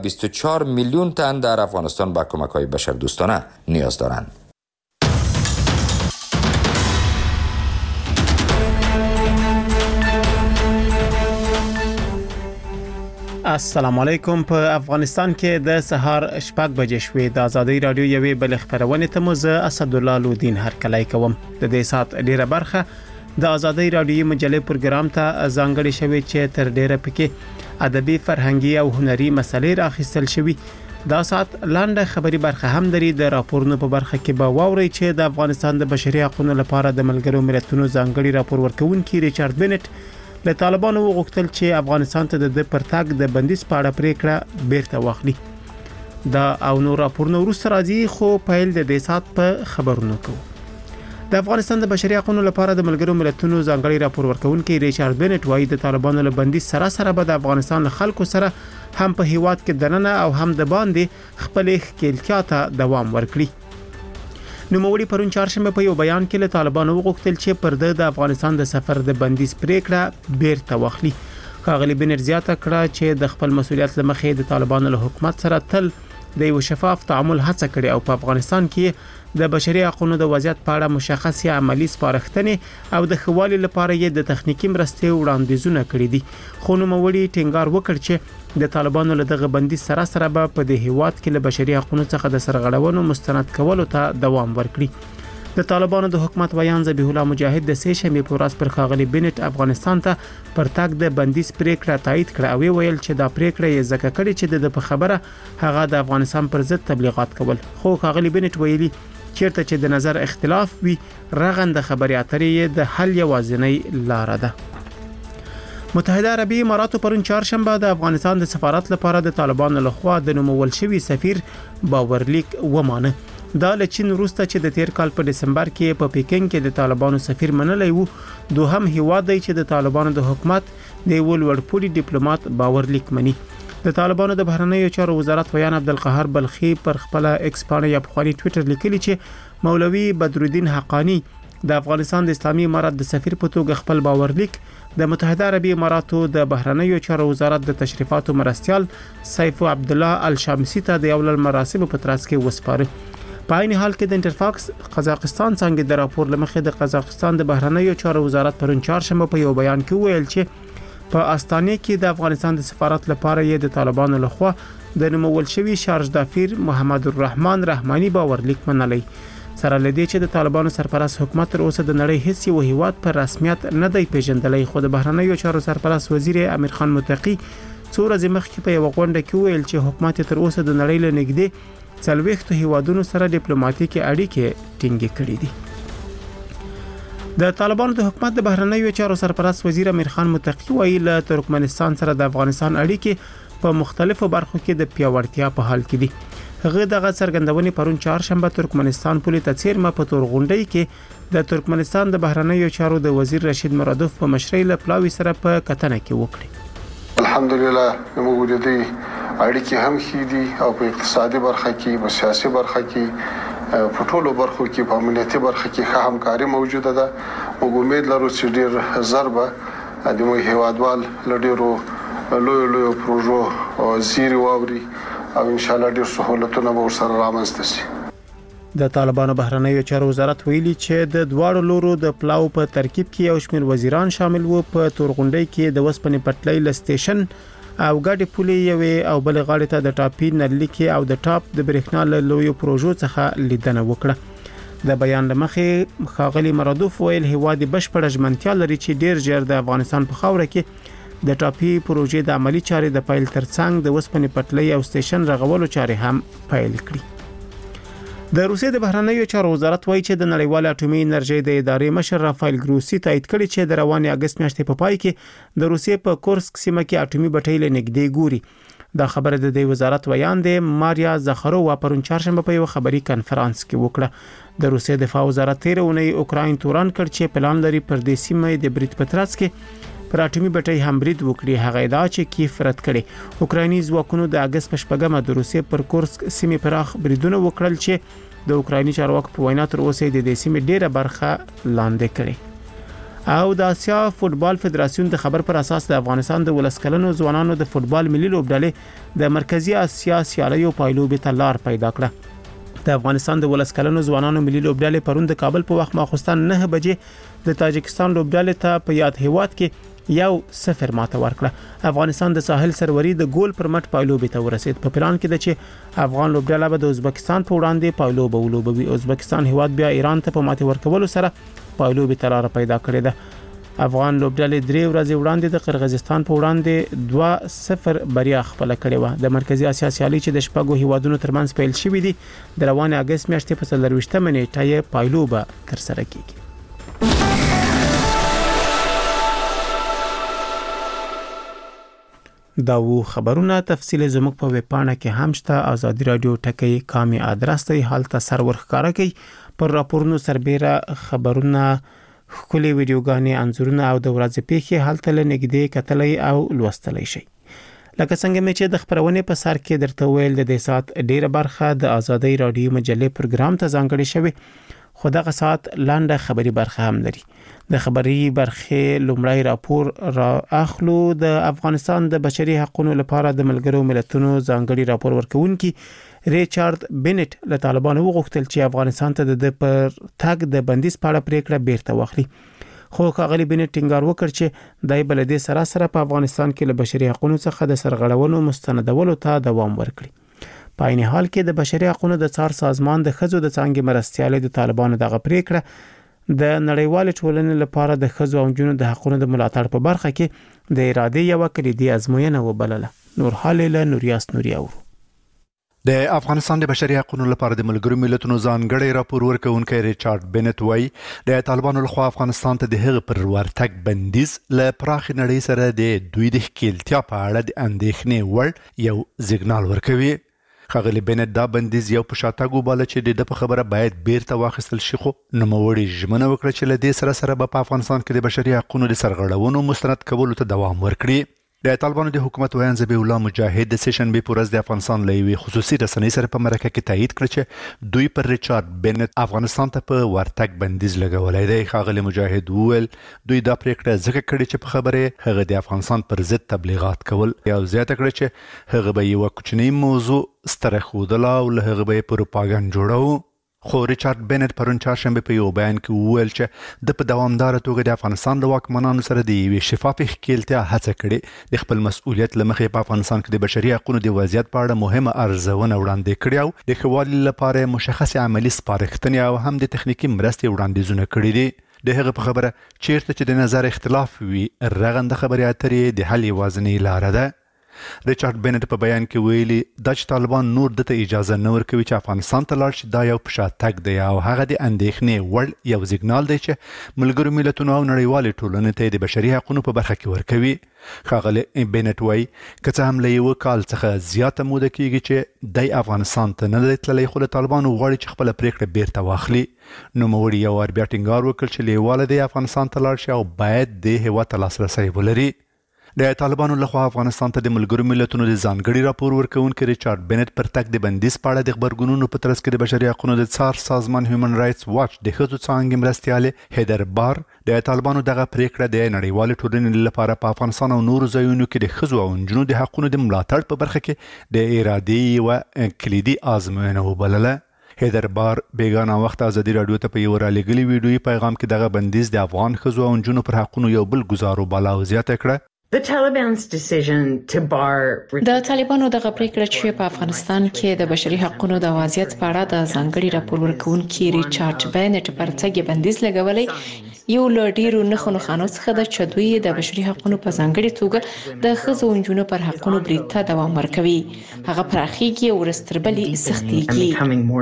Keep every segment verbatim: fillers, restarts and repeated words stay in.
بیست و چهار میلیون تن در افغانستان به کمک‌های بشردوستانه نیاز دارند. السلام علیکم. په افغانستان کې د سهار شپږ بجې شوې. د آزادۍ رادیو یوې بل خبرونه ته مو زه اسد الله لودین هرکلی کوم. د دې سات ډیره برخه د آزادۍ رادیو مجلې پروګرام ته ځانګړې شوې چې تر ډیره پکې ادبي فرهنګي او هنري مسلې راخیستل شوې. دا سات لاندې خبري برخه هم لري. د راپورونو په برخه کې به واوري چې د افغانستان د بشري حقوقو لپاره د ملګرو ملتونو ځانګړي راپور ورکونکي ریچارډ بنټ له طالبانو وغوښتل چې افغانستان ته د پرتګ د بندیز په اړه پریکړه بیرته واخلي. دا او نور راپورونه وروسته راځي، خو پیل د دې سات په خبرونو کوو. د افغانستان د بشري حقوقو لپاره د ملګرو ملتونو ځانګړي راپور ورکونکي ریچارډ بنټ وايي د طالبانو له بندیز سره سره به د افغانستان له خلکو سره هم په هیواد کې دننه او هم د باندې خپل ښکېلتیا ته دوام ورکړي. نوموړي پرون چهارشنبه په یو بیان کې له طالبانو وغوښتل چې پر د افغانستان د سفر د بندیز پریکړه بیرته واخلي. ښاغلي بنټ زیاته کړه چې د خپل مسولیت لمخې د طالبانو له حکومت سره تل د یو شفاف تعامل هڅه کړې او په افغانستان کې د بشري حقوقو د وضعیت په اړه مشخص عملی سپارښتنې او د خوالي لپاره یې د تخنیکی مرستې وړاندیزونه کړې دي. خو نوموړي ټینګار وکړ چې د طالبانو له دغه بندیز سره سره به په دې هیواد کې له بشري حقوقو څخه د سرغړونو مستند کولو ته دوام ورکړي. د طالبانو د حکومت ویان ذبیح الله مجاهد د سه شنبه په ورځ پر ښاغلي بنټ افغانستان ته پرتګ د بندیز پریکړه تایید کړه او ویل چې دا پریکړه یې ځکه کړې چې د خبره هغه د افغانستان پر ضد تبلیغات کول. خو ښاغلي بنټ ویلي چیرته چې د نظر اختلاف وي رغند خبري اترې د حل یوازینی لار ده. متحده عربی اماراتو پرون چهارشنبه د افغانستان د سفارت لپاره د طالبانو لخوا د نومول شوی سفیر باورلیک ومانه. دا له چین وروسته چې د تیر کال په دسمبر کې په پیکینګ کې د طالبانو سفیر منلی وو. دوهم هیواد دی چې د طالبانو د حکومت د یو لوړپوړي ډیپلوماټ باورلیک مني. د طالبانو د بهرنیو چارو وزارت ویان عبدالقهار بلخی پر خپل ایکس باندې یا په خپل ټوئیټر لیکلی چې مولوی بدرالدین حقانی د افغانستان د اسلامي امارات د سفیر په توګه خپل باورلیک د متحده عربی اماراتو د بهرنیو چارو وزارت د تشریفاتو مرستیال سیف عبد الله الشامسی ته د یو مراسم په ترڅ کې وسپاره. په عین حال کې د انټرفاکس قزاقستان څنګه د راپور لمخې د قزاقستان د بهرنیو چارو وزارت پرون چهارشنبه په یو بیان کې ویل چې په استانه کې د افغانستان د سفارت لپاره یې د طالبانو لخوا د نومول شوی شارج دافیر محمد الرحمن رحماني باورلیک منلی. سره لدی چې د طالبانو سرپرست حکومت تر اوسه د نړۍ هیڅ یو هیواد پر رسمیت نه دی پیژندلی. خو د بهرنیو چارو سرپرست وزیر امیر خان متقی څو ورځې مخکې په یو غونډه کې ویل چې حکومت تر اوسه د نړۍ له نږدې څلوېښتو هیوادونو سره ډیپلوماټیکي اړیکې ټینګې کړې دي. د طالبانو د حکومت د بهرنیو چارو سرپرست وزیر امیر خان متقی ویلي له ترکمنستان سره د افغانستان اړیکې په مختلفو برخو کې د پیاوړتیا په حال کې دي. هغه دغه څرګندونې پرون چهارشنبه ترکمنستان پولیس ته چیرمه په تور غونډې کې د ترکمنستان د بهرنیو چارو د وزیر رشید مرادوف په مشرۍ له پلاوي سره په کتنه کې وکړي. الحمدلله موږ دې اړیکې هم خېدي او په اقتصادي برخه کې په سیاسي برخه کې په ټولو برخو کې په امنیتي برخه کې ښه همکاري موجوده ده. موږ امید لرو چې ډېر ژر به د موږ هیوادوال له ډېرو لویو لویو پروژو زیری واوري او ان شاء الله ډېر سهولتونه به ورسره رامنځته شي. د طالبانو بهرنیو چارو وزارت ویلي چې د دواړو لورو د پلاو په ترکیب کې یو شمېر وزیران شامل وو. په تورغونډۍ کې د وسپنې پټلۍ ل سټیشن او ګاډي پولې یوې او بل غاړې ته د ټاپي نرلیکي او د ټاپ د برېښنا له لویو پروژو څخه لیدنه وکړه. د بیان لمخې ښاغلي مرادوف ویل هیواد بشپړ ژمنتیا لري چې ډیر ژر د افغانستان په خاوره کې د ټاپي پروژې د عملی چارې د پایل ترڅنګ د وسپنې پټلۍ او سټیشن رغولو چارې هم پایل کړي. د روسیې د بهرنیو چارو وزارت وایي چې د نړیوال اټومي انرژي د ادارې مشر رافایل ګروسی تایید کړی چې د روانې اگست میاشتې په پای کې د روسیې په کورسک سیمه کې اټومي بټۍ له نږدې ګوري. دا خبره د دې وزارت ویان دی ماریا زخرووا پرون چهارشنبه په یو خبري کنفرانس کې وکړه. د روسیې دفاع وزارت تیر اونۍ اوکراین توران کړ چې پلان لري پر دې سیمه د بریټ پتراتس کې پر اټومي بټۍ هم برید وکړي. هغه ادعا چې کیف رد کړي. اوکرایني ځواکونو د اگست په شپږمه د روسیې پر کورسک سیمه پراخ بریدونه وکړل چې د اوکرایني چارواکو په وینا تر اوسه د دې سیمې ډیره برخه لاندې کړي. او د آسیا فوتبال فدراسیون د خبر پر اساس د افغانستان د ولسکلنو ځوانانو د فوتبال ملي لوبډلې د مرکزی آسیا سیالیو پایلوبې ته لار پیدا کړه. د افغانستان د ولسکلنو ځوانانو ملي لوبډلې پرون د کابل په وخت ماخوستن نه بجې د تاجکستان لوبډلې ته په یاد هیواد کې یو صفر ماته ورکړه. افغانستان د ساحل سروري د ګول پر مټ پایلوبې ته ورسید. په پلان کې د چې افغان لوبډله به د ازبکستان په وړاندې پایلوبه ولوبوي. ازبکستان هیواد بیا ایران ته په ماتې ورکولو سره پایلوبې ته لار پیدا کړې ده. افغان لوبډلې درې ورځې وړاندې د قرغیزستان په وړاندې دوه صفر بریا خپل کړې و. د مرکزی آسیا سیالي چې د شپږو هیوادونو ترمنځ پیل شوې دي د روان اگست میاشتې په څلرویشتمه نیټه یې پایلوبه ترسره کیږي. دا وو خبرونه تفصیل زموږ په ویب پاڼه کې هم شته. ازادي رادیو ټکی کامي ادرس ته حالت سر ورخکاره کوي. پر راپورونو سربېره خبرونه خولي ویډیوګانې انځورونه او د ورځې پیښې حالت لنګدې کتلې او لوستلې شي. لکه څنګه مې چې د خبرونې په سر کې درته ویل د دې سات ډیره برخه د ازادي رادیو مجلې پروګرام ته ځانګړې شوی. خو دغه سات لاندې خبري برخه هم لري. د خبري برخه لومړی راپور را اخلو. د افغانستان د بشري حقوقو لپاره د ملګرو ملتونو ځانګړي راپور ورکونکي ریچارډ بینټ له طالبانو وغوښتل چې افغانستان ته د پر تګ د بندیز په اړه پریکړه بیرته واخلي. خو ښاغلي بینټ ټینګار وکړ چې دای بلدي سره سره په افغانستان کې له بشري حقوقو څخه د سرغړونو مستندولو ته دوام ورکړي. په عین حال کې د بشري حقوقو د څار سازمان د خزو د څنګه مرستيالي د طالبانو دغه پریکړه د نړیوال ټولنې لپاره د خزو او جنونو د حقوقو د ملاتړ په برخه کې د ارادې یو کلیدي ازموینه وبلله. نور حاله نوریاس نوریا ورو. د افغانستان د بشري حقوقو لپاره د ملګرو ملتونو ځانګړي راپور ورکونکي ریچارډ بینټ وایي د طالبانو لخوا افغانستان ته د هغه پر ورتګ بندیز له پراخ نړۍ سره د دوی د ښکیلتیا په اړه د اندېښنې وړ یو سیګنال ورکوي. ښاغلي بینټ دا بندیز یو په شاتګ وباله چې د په خبره باید بیرته واخیستل شي. خو نوموړي ژمنه وکړه چې له دې سره سره به په افغانستان کې د بشري حقوقو د سرغړونو مستند کولو ته دوام ورکړي. د طالبانو د حکومت ویان ذبیح الله مجاهد د سیشن بي پورز د افغانستان لوي خصوصي رسنۍ سره په مرکه کې تایید کړ چې دوی پر ریچارډ بینټ افغانستان ته په ورتګ بندیز لګولای دی. ښاغلي مجاهد وویل دوی دا پریکړه ځکه کړې چې په خبره هغه د افغانستان پر ضد تبلیغات کول. یو زیاته کړ چې هغه به یو کوچنی موضوع ستره خودله او له هغه به پروپاګاندا جوړاو. خو ریچارډ بینټ پرون چهارشنبه په یو بیان کې وویل چې د په دوامدار توګه د افغانستان د واکمنانو سره د یوې شفافې ښکیلتیا هڅه کړې. د خپل مسؤلیت له مخې په افغانستان کې د بشري حقوقو د وضعیت په اړه مهمه ارزونه وړاندې کړې او د ښه والي لپاره مشخص عملی سپارښتنې او هم د تخنیکی مرستې وړاندیزونه کړي دي. د هغه په خبره چیرته چې د نظر اختلاف وي رغنده خبرې اترې د حل یوازینۍ لاره ده. ریچارډ بینټ په بیان کې ویلي دا چې طالبان نور دته اجازه نه ورکوي چې افغانستان ته لاړ شي دا یو په شاتګ دی او هغه د اندېښنې وړ یو سیګنال دی چې ملګرو ملتونو او نړیوال ټولنې ته د بشري حقوقو په برخه کې ورکوي. ښاغلي بینټ وایي که څه هم له یو کال څخه زیاته موده کېږي چې د افغانستان ته نه دی تللی خو له طالبانو غواړي چې خپله پریکړه بیرته واخلي. نوموړي یو وار بیا ټینګار وکړ چې لیواله دی افغانستان ته لاړ شي او باید د هېواد ته لاسرسی ولري. د طالبانو لخوا افغانستان ته د ملګرو ملتونو د ځانګړي راپور ورکونکي ریچارډ بینټ پر تګ د بندیز په اړه د خبرګونونو په ترڅ کې د بشري حقوقو د څار سازمان هیومن رائټس واچ د ښځو څانګې مرستیالې هیدر بار د طالبانو دغه پریکړه د نړیوال ټولنې لپاره په افغانستان او نورو ځایونو کې د ښځو او نجونو د حقوقو د ملاتړ په برخه کې د ارادې یوه کلیدي ازموینه وبلله. هیدر بار بیگانه وخت ازادي رادیو ته په یو رالیږلي ویډیویي پیغام کې دغه بندیز د افغان ښځو او نجونو پر حقوقو یو بل ګزار وباله او زیاته کړه د طالبانو دغه پریکړه چې په افغانستان کې د بشري حقوقو د وضعیت په اړه د ځانګړي راپور ورکونکي ریچارډ بینټ پر تګ بندیز لګولې یو له ډیرو نښو نښانو څخه ده چې دوی د بشري حقوقو په ځانګړي توګه د ښځو او نجونو پر حقوقو برید ته دوام ورکوي. هغه پراخیږي او ورځ تر بلې سختیږي.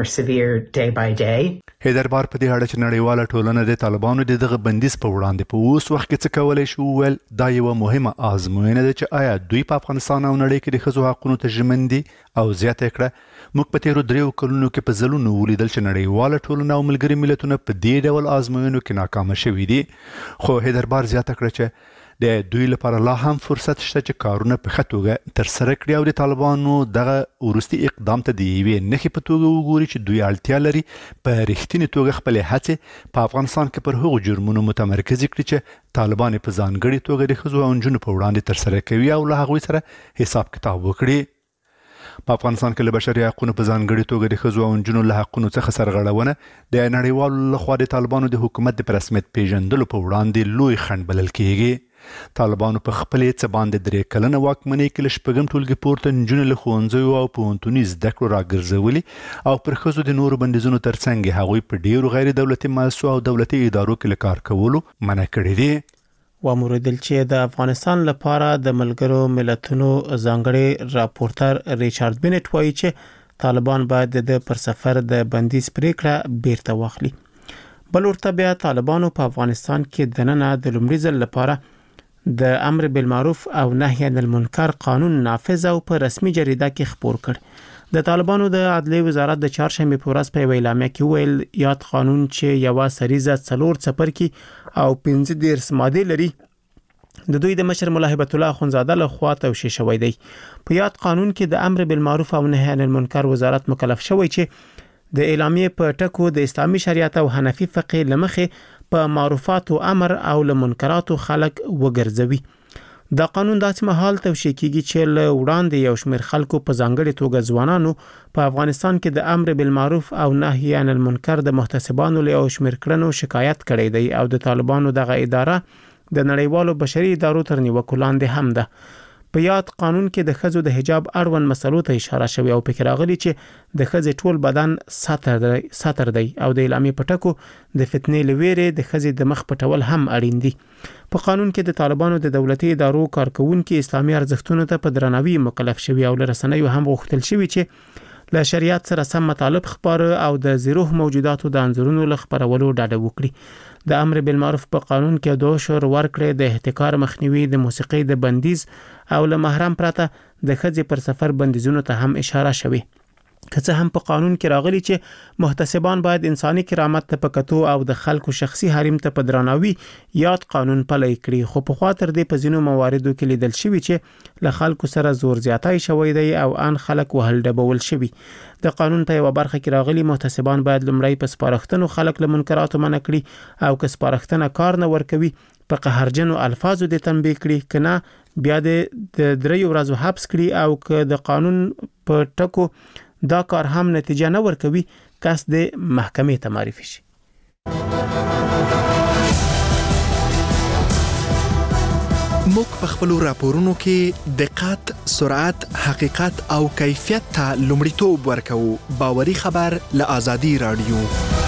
هیدر بار په دې اړه چې نړیواله ټولنه د طالبانو د دغه بندیز په وړاندې په اوس وخت کې څه کولی شي وویل دا یوه مهمه ازموینه ده چې آیا دوی په افغانستان او نړۍ کې د ښځو حقونو ته ژمن دي او زیاته کړه موږ په تیرو دریو کلونو کې په ځلونو ولیدل چې نړیواله ټولنه او ملګري ملتونه په دې ډول ازموینو کې ناکامه شوي دي. خو هیدر بار زیاته کړه چې د دوی لپاره لا هم فرصت شته چې کارونه په ښه توګه ترسره کړي او د طالبانو دغه وروستي اقدام ته د یوې نښې په توګه وګوري چې دوی اړتیا لري په رښتینې توګه خپلې هڅې په افغانستان کې پر هغو جرمونو متمرکز کړي چې طالبان په ځانګړې توګه د ښځو او نجونو په وړاندې ترسره کوي او له هغوی سره حساب کتاب وکړي. په افغانستان کې له بشري حقوقو په ځانګړي توګه د ښځو او نجونو له حقوقو څخه سرغړونه د نړیوالو لخوا د طالبانو د حکومت د رسمیت پیژندلو په وړاندې لوی خنډ بلل کیږي. طالبانو په خپلې څه باندې درې کلنه واکمنۍ کې له شپږم ټولګي پورته نجونې له ښوونځیو او پوهنتوني زده کړو راګرځولي او پر ښځو د نورو بندیزونو ترڅنګ هغوی په ډیرو غیر دولتي مؤسسو او دولتي ادارو کې له کار کولو منع کړي دي. وموردل چې د افغانستان لپاره د ملګرو ملتونو ځانګړي راپورټر ریچارډ بینټ وایي چې طالبان باید د پر سفر د بندیز پریکړه بیرته واخلي. بل ورته بیا طالبانو په افغانستان کې د نن د لومړي ځل لپاره د امر بالمعروف او نهي عن المنکر قانون نافذ او په رسمي جریده کې خپور کړ. د طالبانو د عدلیې وزارت د چهارشنبه په ورځ په اعلامیه کې ویل یاد قانون چې یو سریزه څلور څپرکی او پنځه دیرش ماده لري د دوی د مشر مولا هبت الله اخونزاده له خوا توشیح شوی دی. په یاد قانون کې د امر بالمعروف او نهي عن المنکر وزارت مکلف شوی چې د اعلامیه په ټکو د اسلامي شریعت او حنفي فقه لمخې په معروفات او امر او له منکرات خلق وګرځوي. دا قانون داسې مهال توشیح کیږي چې له وړاندې یو شمېر خلکو په ځانګړي توګه ځوانانو په افغانستان کې د امر بالمعروف او نهي عن المنکر د محتسبانو له یو شمېر کړنو شکایت کړی دی او د طالبانو دغه اداره د نړیوالو بشري ادارو تر نیوکو لاندې هم ده. په یاد قانون کې د ښځو د حجاب اړوند مسلو ته اشاره شوی او پکې راغلی چې د ښځې ټول بدن ساتر دی ساتر دی او د اعلامیې په ټکو د فتنې لویره د ښځې د مخ پټول هم اړین دي. په قانون کې د طالبانو د دولتي ادارو کارکونکو اسلامي ارزښتونو ته په درناوي مکلف شوی او لرسنیو هم غوښتل شوی چې له شریعت سره سم مطالب خبره او د زیروح موجوداتو د انځورونو له خبرولو ډاډه وکړي. د امر بالمعروف په قانون کې دوه شور ورکړې د احتکار مخنیوي د موسیقي د بندیز او له محرم پرته د ښځې پر سفر بندیزونو ته هم اشاره شوی. که څه هم په قانون کې راغلی چې محتسبان باید انساني کرامت ته پکتو او د خلکو شخصي حریم ته په درناوي یاد قانون پلی کړي، خو په خاطر دې په ځینو مواردو کې لیدل شوی چې له خلکو سره زور زیاتی شوی دی او ان خلک وهل ډبول شوی. د قانون په یو برخه کې راغلی محتسبان باید لمړی په سپارښتنو خلک له منکراتو منع کړي او که سپارښتنه کار نه ورکوي په قهرجنو الفاظو د تنبیه کړي، کنه بیا د دریو ورځو حبس کړي او که د قانون په ټکو دا کار هم نتیجه نه ورکوي کس د محکمې ته معرفي شي. موږ په خپل راپورونو کې دقت، سرعت، حقیقت او کیفیت ته لومړیتوب ورکوو. باوري خبر له آزادي رادیو.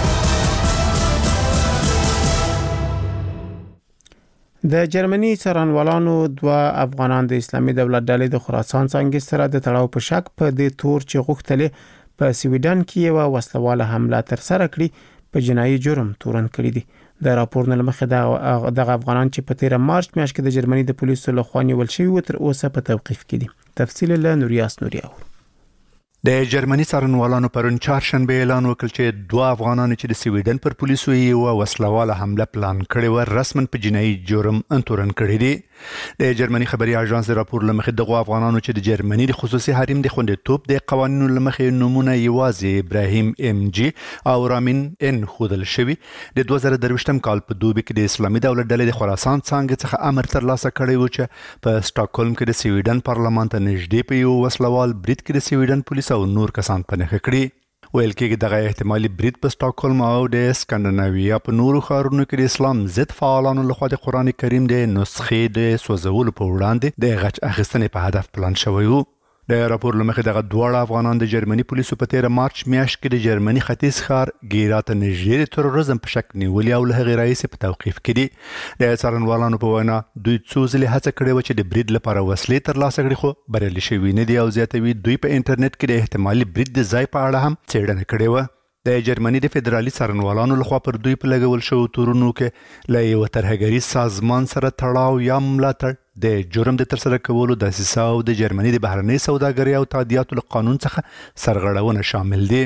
د جرمني څارنوالانو دوه افغانان د اسلامي دولت ډلې د خراسان څنګه سره د تړاو په شک په دې تور چې غوښتلې په سویډن کې یو وسلواله حمله تر سره کړي په جنایي جرم تورن کړی دي. د راپور نه مخه د افغانان چې په تیر مارچ میاشت کې د جرمني د پولیسو لخوا نیول شوی و تر اوسه په توقیف کې دي. تفصیل له نوریاس نوریاو. د جرمني څارنوالانو پرون چهارشنبه اعلان وکړ چې دوه افغانان چې د سویډن پر پولیسو یو وسلواله حمله پلان کړی و رسمن په جنایي جرم انتورن کړی دی. د جرمني خبري اژانس د راپور لمخې دغه افغانانو چې د جرمني د خصوصي حریم د خوندیتوب د قوانینو لمخې نمونه یوازې ابراهیم ام جی او رامین ان خودل شوی د دوه زره درویشتم کال په دوبي کې د اسلامي دولت ډلې د خراسان څنګه څخه امر ترلاسه کړی و چې په سټاکهولم کې د سویډن پارلمان ته نږدې په یو وسلوال برید کې د سویډن پولیس او نور کسان په نښه کړي. ویل کېږي دغه احتمالي برید په سټاکهولم او د سکاندیناویا په نورو ښارونو کې د اسلام ضد فعالانو لخوا د قرآن کریم د نسخې د سوځولو په وړاندې د غچ اخیستنې په هدف پلان شوی و. د راپور لمخې دغه دواړه افغانان د جرمني پولیسو په تیر مارچ میاشت کې د جرمني ختیځ ښار ګیرا ته نږدې د تروریزم په شک نیولي او له هغې راهیسې په توقیف کې دي. د څارنوالانو په وینا دوی څو ځلې هڅه کړې وه چې د برید لپاره وسلې ترلاسه کړي خو بریالي شوي نه دي او زیاتوي دوی په انټرنیټ کې د احتمالي برید د ځای په اړه هم څېړنه کړې وه. د جرمني د فدرالي څارنوالانو لخوا پر دوی په لګول شوو تورونو کې له یو ترهګریز سازمان سره تړاو یا ملاتړ، د جرم د ترسره کولو دسیسه او د جرمني د بهرنۍ سوداګرۍ او تادیاتو له قانون څخه سرغړونه شامل دي.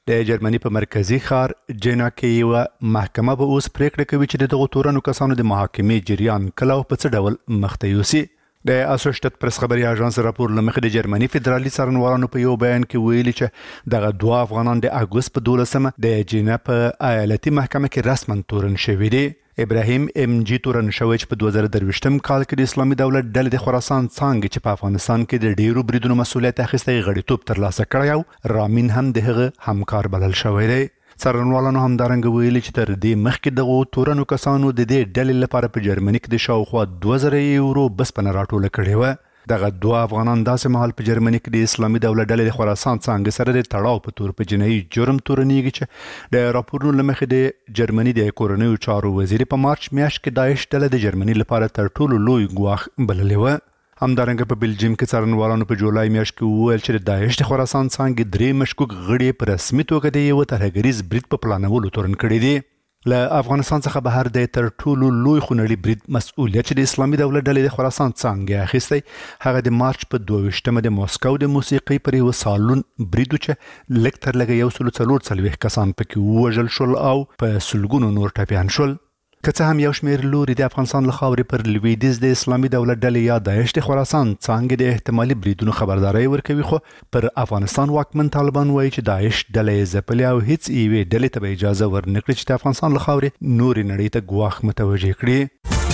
د جرمني په مرکزی ښار جنا کې یو محکمه به اوس پریکړه کوي چې دغه تورنو کسانو د محاکمې جریان کله او په څه ډول مخته یوسي. د اسوشتت پرس خبري اژانس راپور لمخې د جرمني فدرالي څارنوالانو په یو بیان کې ویلي چې دغه دوه افغانان د اګوست په دولسمه د جنا په ایالتي محکمه کې رسما تورن شوي دي. ابراهیم ام جی تورن شوی چې په دوه زره درویشتم کال کې د اسلامي دولت ډلې د خراسان څانګې چې په افغانستان کې د ډیرو بریدونو مسؤلیت اخیستی غړیتوب ترلاسه کړی او رامین هم د هغه همکار بلل شوی دی. څارنوالانو همدارنګه ویلي چې تر دې مخکې دغو تورنو کسانو د دې ډلې لپاره په جرمني کې د شاوخوا دوه زره یورو بسپنه راټوله کړې وه. دغه دوه افغانان داسې مهال په جرمني کې د اسلامي دولت ډلې د خراسان څانګې سره د تړاو په تور په جنایي جرم تورنېږي چې د راپورونو له مخې د جرمني د کورنیو چارو وزیر په مارچ میاشت کې داعش ډله د جرمني لپاره تر ټولو لوی ګواښ بللې وه. همدارنګه په بلجیم کې څارنوالانو په جولای میاشت کې وویل چې د داعش د خراسان څانګې درې مشکوک غړي په رسمي توګه د یوه ترهګریز برید په پلانولو تورن کړي دي. له افغانستان څخه بهر د تر ټولو لوی خونړي برید مسؤلیت چې د اسلامي دولت ډلې د خراسان څانګې اخیستی هغه د مارچ په دوه ویشتمه د موسکو د موسیقۍ پر یو سالون برید و چې لږ تر لږه یو سلو څلور څلوېښت کسان پکې ووژل شول او په سلګونو نور ټپیان شول. که څه هم یو شمېر لوري د افغانستان له خاورې پر لویدیځ د اسلامي دولت ډلې یا داعش د خراسان څانګې د احتمالي بریدونو خبرداری ورکوي، خو پر افغانستان واکمن طالبان وایي چې داعش ډله یې ځپلې او هیڅ یوې ډلې ته به اجازه ورنکړي چې د افغانستان له خاورې نورې نړۍ ته ګواښ متوجه کړي.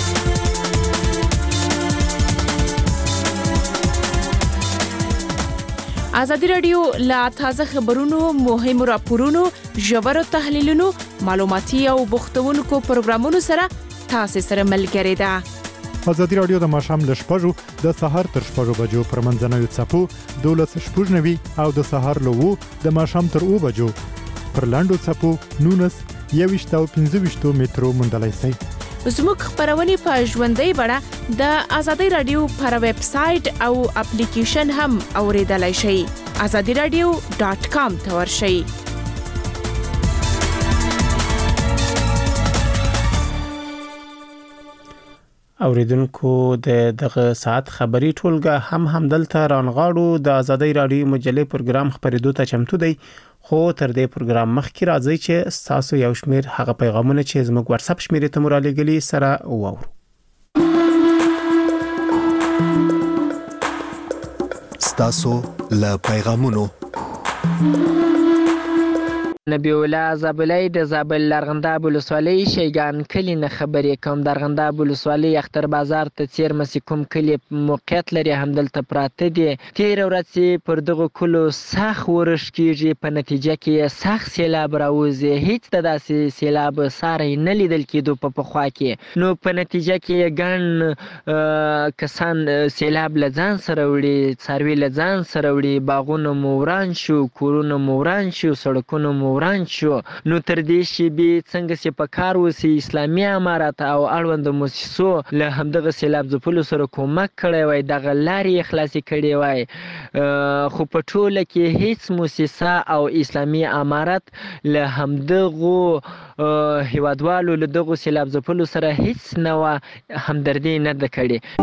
ازادي راډیو لا تازه خبرونو، مهمو راپورونو، ژورو تحلیلونو، معلوماتي او بوختونکو پروګرامونو سره تاسو سره ملګری ده. ازادي راډیو د ماښام له شپږو د سهار تر شپږو بجو پر منځنوي څپو دولس شپږ نوي او د سهار له اوو د ماښام تر اوو بجو پر لاندو څپو نونس یوویشت او پنځه ویشتو مترو موندلی شئ. زموږ خبرونه په ژوندۍ بڼه د ازادي راډیو پر ویب سټ او اپلیکیشن هم اوریدلای شئ. ازادي راډیو ډاٹ کام ته ورشئ. اوریدونکو د دغه ساعت خبری ټولګه هم همدلته رانغاړو. د ازادي راډیو مجلې پروګرام خبرېدو ته چمتو دی، خو تر دې پروګرام مخکې راځي چې تاسو یو شمیر هغه پیغامونه چې زموږ واتس اپ شمیرې ته مرالیږلي سره واورو. ستاسو له پیغامونو نبی الله زابلای د زابل لرغنداب ولسوالۍ شیګان کلی نه خبرې کوم. د لرغنداب ولسوالۍ اختر بازار ته څیرمه چې کوم کلی موقعیت لري همدلته پراته دي. تېره ورځ پر دغو کلو سخت ورش کېږي، په نتیجه کې سخت سیلاب راوځي. هیڅ د داسې سیلاب ساری نه لیدل کېدو په پخوا کې. نو په نتیجه کې ګڼ کسان سیلاب له ځان سره وړي، څاروي له ځان سره وړي، باغونه مو وران شو، کورونه مو وران شو، سړکونه مو وران شو. نو تر دې شیبې څنګه چې په کار وسی اسلامي امارات او اړوند موسسو له همدغه سیلاب ځپلو سره کومک کړی وای، دغه لارې خلاصې کړې وای، خو په ټوله کې هیڅ موسسه او اسلامي امارات له همدغو هیوادوالو له دغو سیلاب ځپلو سره هیڅ نوع همدردي نه ده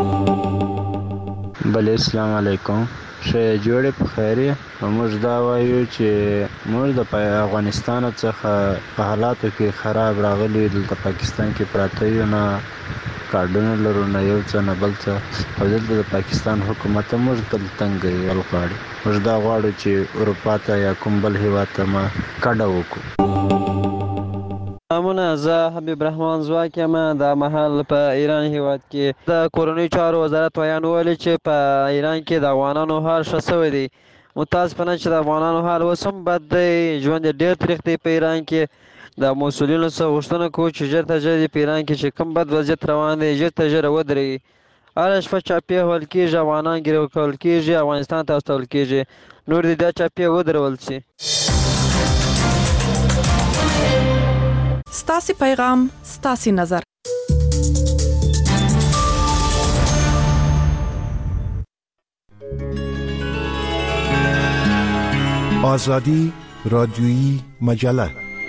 کړې. بله السلام علیکم، ښه جوړې په خیر یې. موږ دا وایو چې موږ د افغانستان څخه په حالاتو کې خراب راغلي، دلته پاکستان کې پراته یو، نه کارډونه لرو، نه یو څه نه بل څه، او دلته د پاکستان حکومت تل تنګ ول غواړي. موږ دا غواړو چې اروپا ته یا کوم بل هیواد ته ما کډه وکړو. امونه، زه حبیب رحمان زواک یم. دا مهال په ایران هیواد کې د کورنیو چارو وزارت ویان ویلي چې په ایران کې د افغانانو حال ښه شوی دی. متاسفانه چې د افغانانو حال اوس هم بد دی، ژوند یې ډېر تریخ دی په ایران کې. د مسؤلینو څخه غوښتنه کوو چې ژر تر ژره په ایران کې چې کوم بد وضعیت روان دی ژر تر ژره ودرېږي. هره شپه چاپې وهل کېږي، افغانان ګیرو کول کېږي، افغانستان ته استول کېږي. نور دې دا چاپې ودرول شي. ستاسې پیغام، ستاسې نظر. آزادی رادیویی مجله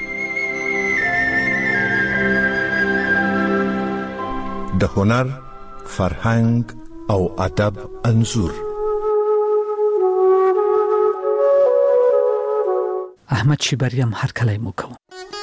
د هنر، فرهنګ او ادب انځور. احمد شیبری هم هرکلی مو کوم.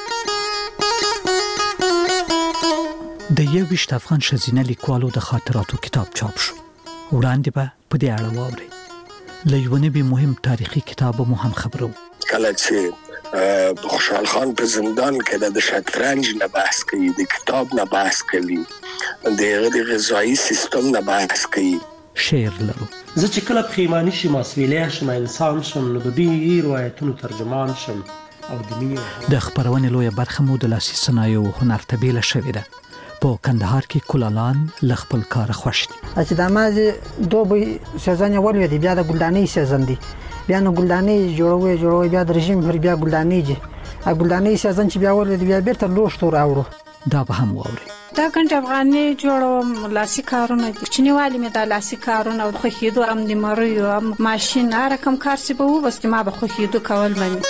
د یویشت افغان ښځینه لیکوالو د خاطراتو کتاب چاپ شو. وړاندې به په دې اړه واورئ. له یوه نوي مهم تاریخي کتاب مو هم خبرو. کله چې خوشحال خان په زندان کې د شطرنج نه بحث کوي، د کتاب نه بحث کوي، د غذایی سیستم نه بحث کوي. شعر لرو. زه چې کله پښیماني شم، مسؤلیت شم، انسان شم، نو د دې روایتونو ترجمان شم او د مینې. د خبرونې لویه برخه مو د لاسي صنایعو هنر ته بیله شوې ده. په کندهار کې کولالان له خپل کاره خوښ دي. چې د مازې دوبی سیزن یې ولوي دی، بیا د ګلدانۍ سیزن دی، بیا نو ګلدانۍ جوړوي جوړوي بیا د رژیم پر بیا ګلدانۍ دي. ا ګلدانۍ سیزن چې بیا ولوي دی بیا بیرته لوښتو راوړو. دا به هم واوري. دا ګنټ افغاني جوړوم، لاسي کارونه دي، چنیوالي مې د لاسي کارونه او خو کېدو ام د مریو ام ماشين هر کم کار سی به و، بس ما به خو کېدو کول باندې.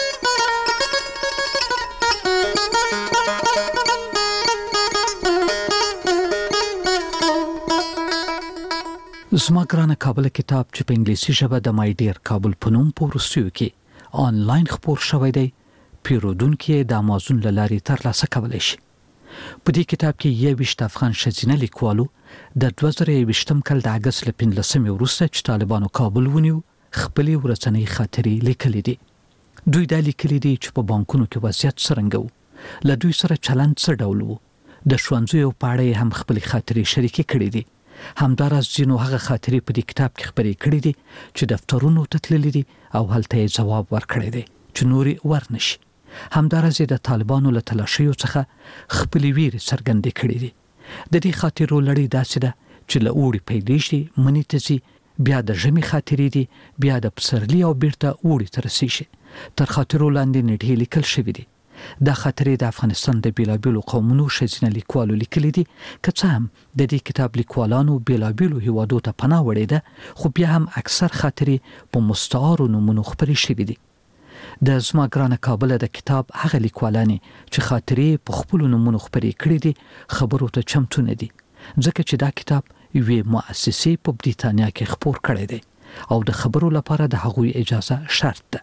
زما ګرانه کابل کتاب چې په انګلیسي ژبه د مای ډیر کابل په نوم په روسیو کې آنلاین خپور شوی دی، پیرودونکو د امازون له لارې ترلاسه کولی شي. په دې کتاب کې یویشت افغان ښځینه لیکوالو د دوه زره یویشتم کال د اګست له پنځلسمې وروسته چې طالبانو کابل ونیو خپلې ورځنۍ خاطرې لیکلې دي. دوی دا لیکلي دي چې په بانکونو کې وضعیت څرنګه و، له دوی سره چلند څه ډول و، د ښوونځیو په اړه هم خپلې خاطرې شریکې کړې دي. همداراز ځینو هغه خاطرې په دې کتاب کې خبرې کړې دي چې دفترونو ته تللي دي او هلته یې ځواب ورکړی دی چې نورې ورنشي. همداراز د طالبانو له تلاشیو څخه خپلې ویرې څرګندې کړې دي. د دې خاطرو لړۍ داسې ده چې له اوړي پیلېږي، مني ته ځي، بیا د ژمي خاطرې دي، بیا د پسرلي او بیرته اوړي ته رسیږي. تر خاطرو لاندې نېټې لیکل شوي دي. دا خاطرې د افغانستان د بیلابیلو قومونو ښځینه لیکوالو لیکلي دي. که څه هم د دې کتاب لیکوالانو بیلابیلو هیوادو ته پناه وړې ده، خو بیا هم اکثر خاطرې په مستعارو نومونو خپرې شوي دي. د زما ګرانه کابل د کتاب هغه لیکوالانې چې خاطرې په خپلو نومونو خپرې کړې دي خبرو ته چمتو نه دي، ځکه چې دا کتاب یوې مؤسسې په بریتانیا کې خپور کړی دی او د خبرو لپاره د هغوی اجازه شرط ده.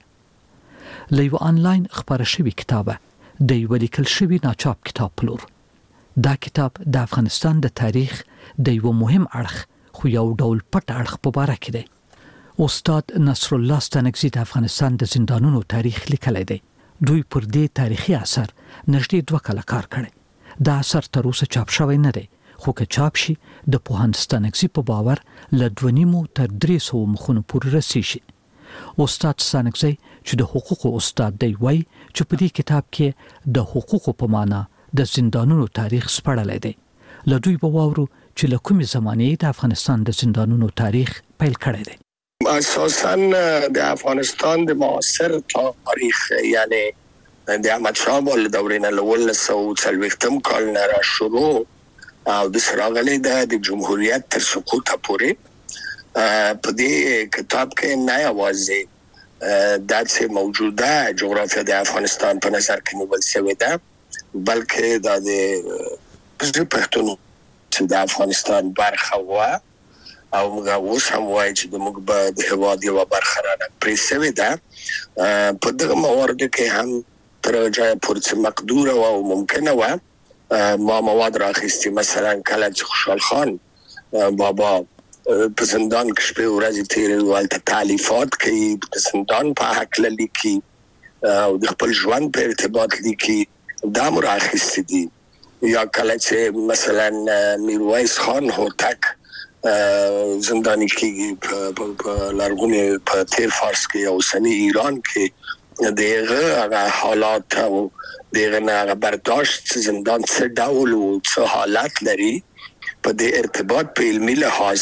له یو آنلاین خپاره شوي کتابه د یو لیکل شوي ناچاپ کتاب په لور. دا کتاب د افغانستان د تاریخ د یو مهم اړخ خو یو ډول پټ اړخ په باره کې دی. استاد نصر الله ستانکزي د افغانستان د زندانونو تاریخ لیکلی دی. دوی پر دې تاریخي اثر نږدې دوه کاله کار کړی. دا اثر تر اوسه چاپ شوی نه دی، خو که چاپ شي د پوهاند ستانکزي په باور له دوه نیمو تر درې سوو مخونو پورې رسیږي. استاد ستانکزي چې د حقوقو استاد دی وایي چې په دې کتاب کې د حقوقو په معنا د زندانونو تاریخ سپړلی دی. له دوی به واورو چې له کومې زمانې د افغانستان د زندانونو تاریخ پیل کړی دی. اساساً د افغانستان د معاصر تاریخ یعنی د احمد شاه بابا دورې نه له اوولس سوه څلوېښتم کال نه را شروع او د راغلی د جمهوریت تر سقوطه پورې په دې کتاب کې نه یوازې داسې موجوده جغرافیه د افغانستان په نظر کې نیول شوې ده، بلکې دا د پښتون چې د افغانستان برخه وه او موږ اوس هم وایو چې موږ به د هېواد یوه برخه رانه پرې شوې ده. په دغه مواردو کې هم تر جایه پورې چې مقدوره وه او ممکنه وه ما مواد راخیستي. مثلا کله چې خوشحال خان بابا په زندان کې شپې ورځې تېروي او هلته تالیفات کوي، د زندان په هکله لیکي او د خپل ژوند په ارتباط لیکي، دا مو راخیستي دي. یا کله چې مثلا میرویس خان هوتک زندانی کېږي په لرغوني په تیر فارس کې او اوسني ایران کې، دغه هغه حالات او دغه نه هغه برداشت زندان څه ډول او څه حالت لري په دې ارتباط په علمي لحاظ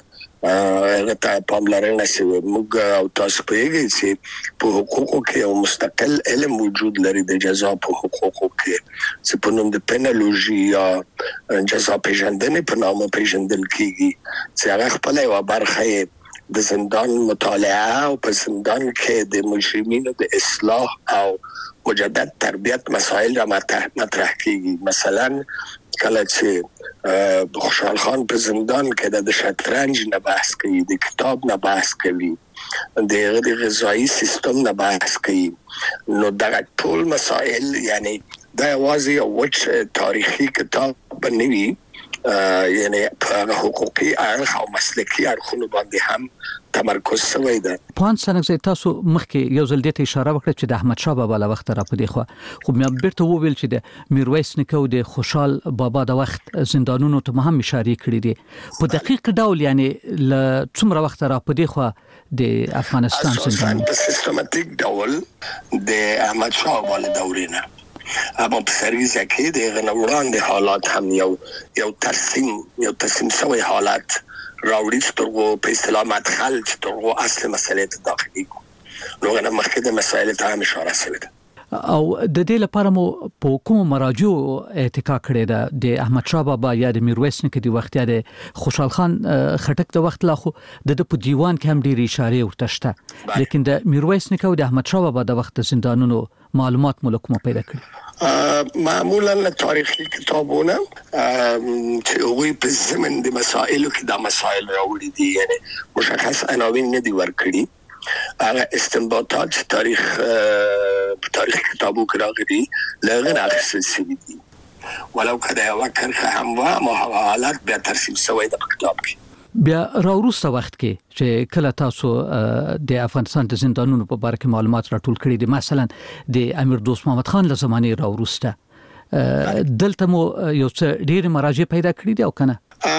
هغه ته پاملرنه شوې. موږ او تاسو پوهیږئ چې په حقوقو کې یو مستقل علم وجود لري د جزا په حقوقو کې چې په نوم د پینالوژي یا جزا پیژندنې په نامه پیژندل کېږي، چې هغه خپله یوه برخه د زندان مطالعه او په زندان کې د مجرمینو د اصلاح او مجدد تربیت مسائل را مطرح کېږي. مثلا کله چې خوشحال خان په زندان کې د شطرنج نه بحث کوي، د کتاب نه بحث کوي، د غذایی سیستم نه بحث کوي، نو دا ټول مسائل یعنی دا واضح او وچ تاریخي کتاب بنوي، یعنی په حقوقي اړخ او مسلکي اړخونو باندې هم تمرکز شوی دی. پوهاند سنګزی تاسو مخکې یو ځل دې اشاره وکړه چې د احمد شاه بابا له وخت را پدې خو خو مې بیرته وویل چې د میرویس نیکه او د خوشحال بابا د وخت زندانونو ته هم اشاره کړې دي په دقیق ډول، یعنی ل څومره وخت را پدې خو د افغانستان زندانونو په سیستماتیک ډول د احمد شاه بابا له دورې نه اما په سریزه کې د غنوړان د حالات هم یو یو ترسیم یو ترسیم شوی حالات راوړي چې ترغو په اصطلاح مدخل چې ترغو اصل مسئله ته داخلي کو نو غواړم مخکې د مسایل ته هم اشاره شوی ده او د دې لپاره مو په کوم مراجع اتکا کړی ده د احمد شاه بابا یا د میرویس نیکه د وخت یا د خوشحال خان خټک د وخت لا خو د په دیوان کې هم ډېری اشاره ورته شته، لیکن د میرویس نیکه او د احمد شاه بابا د وخت زندانونو معلومات مو کومه پیدا کړی؟ معمولا تاریخي کتابونه چې هغوی په زمن د مسائلو کې دا مسائل راوړي دي، یعنی مشخص عناوین نه دي ورکړي، هغه استنباطات تاریخ په تاریخ کتابو کې راغلي لغه اخیستل شوي دي، ولو کله یو کرخه هم و اما هغه حالات بیا ترسیم شوی د کتاب کې. بیا راوروسته وخت کې چې کله تاسو د افغانستان د زندانونو په اړه کې معلومات راټول کړي دي، مثلا د امیر دوست محمد خان له زمانه راوروسته دلته مو یو څه ډېر مراجع پیدا کړي دي او کنه؟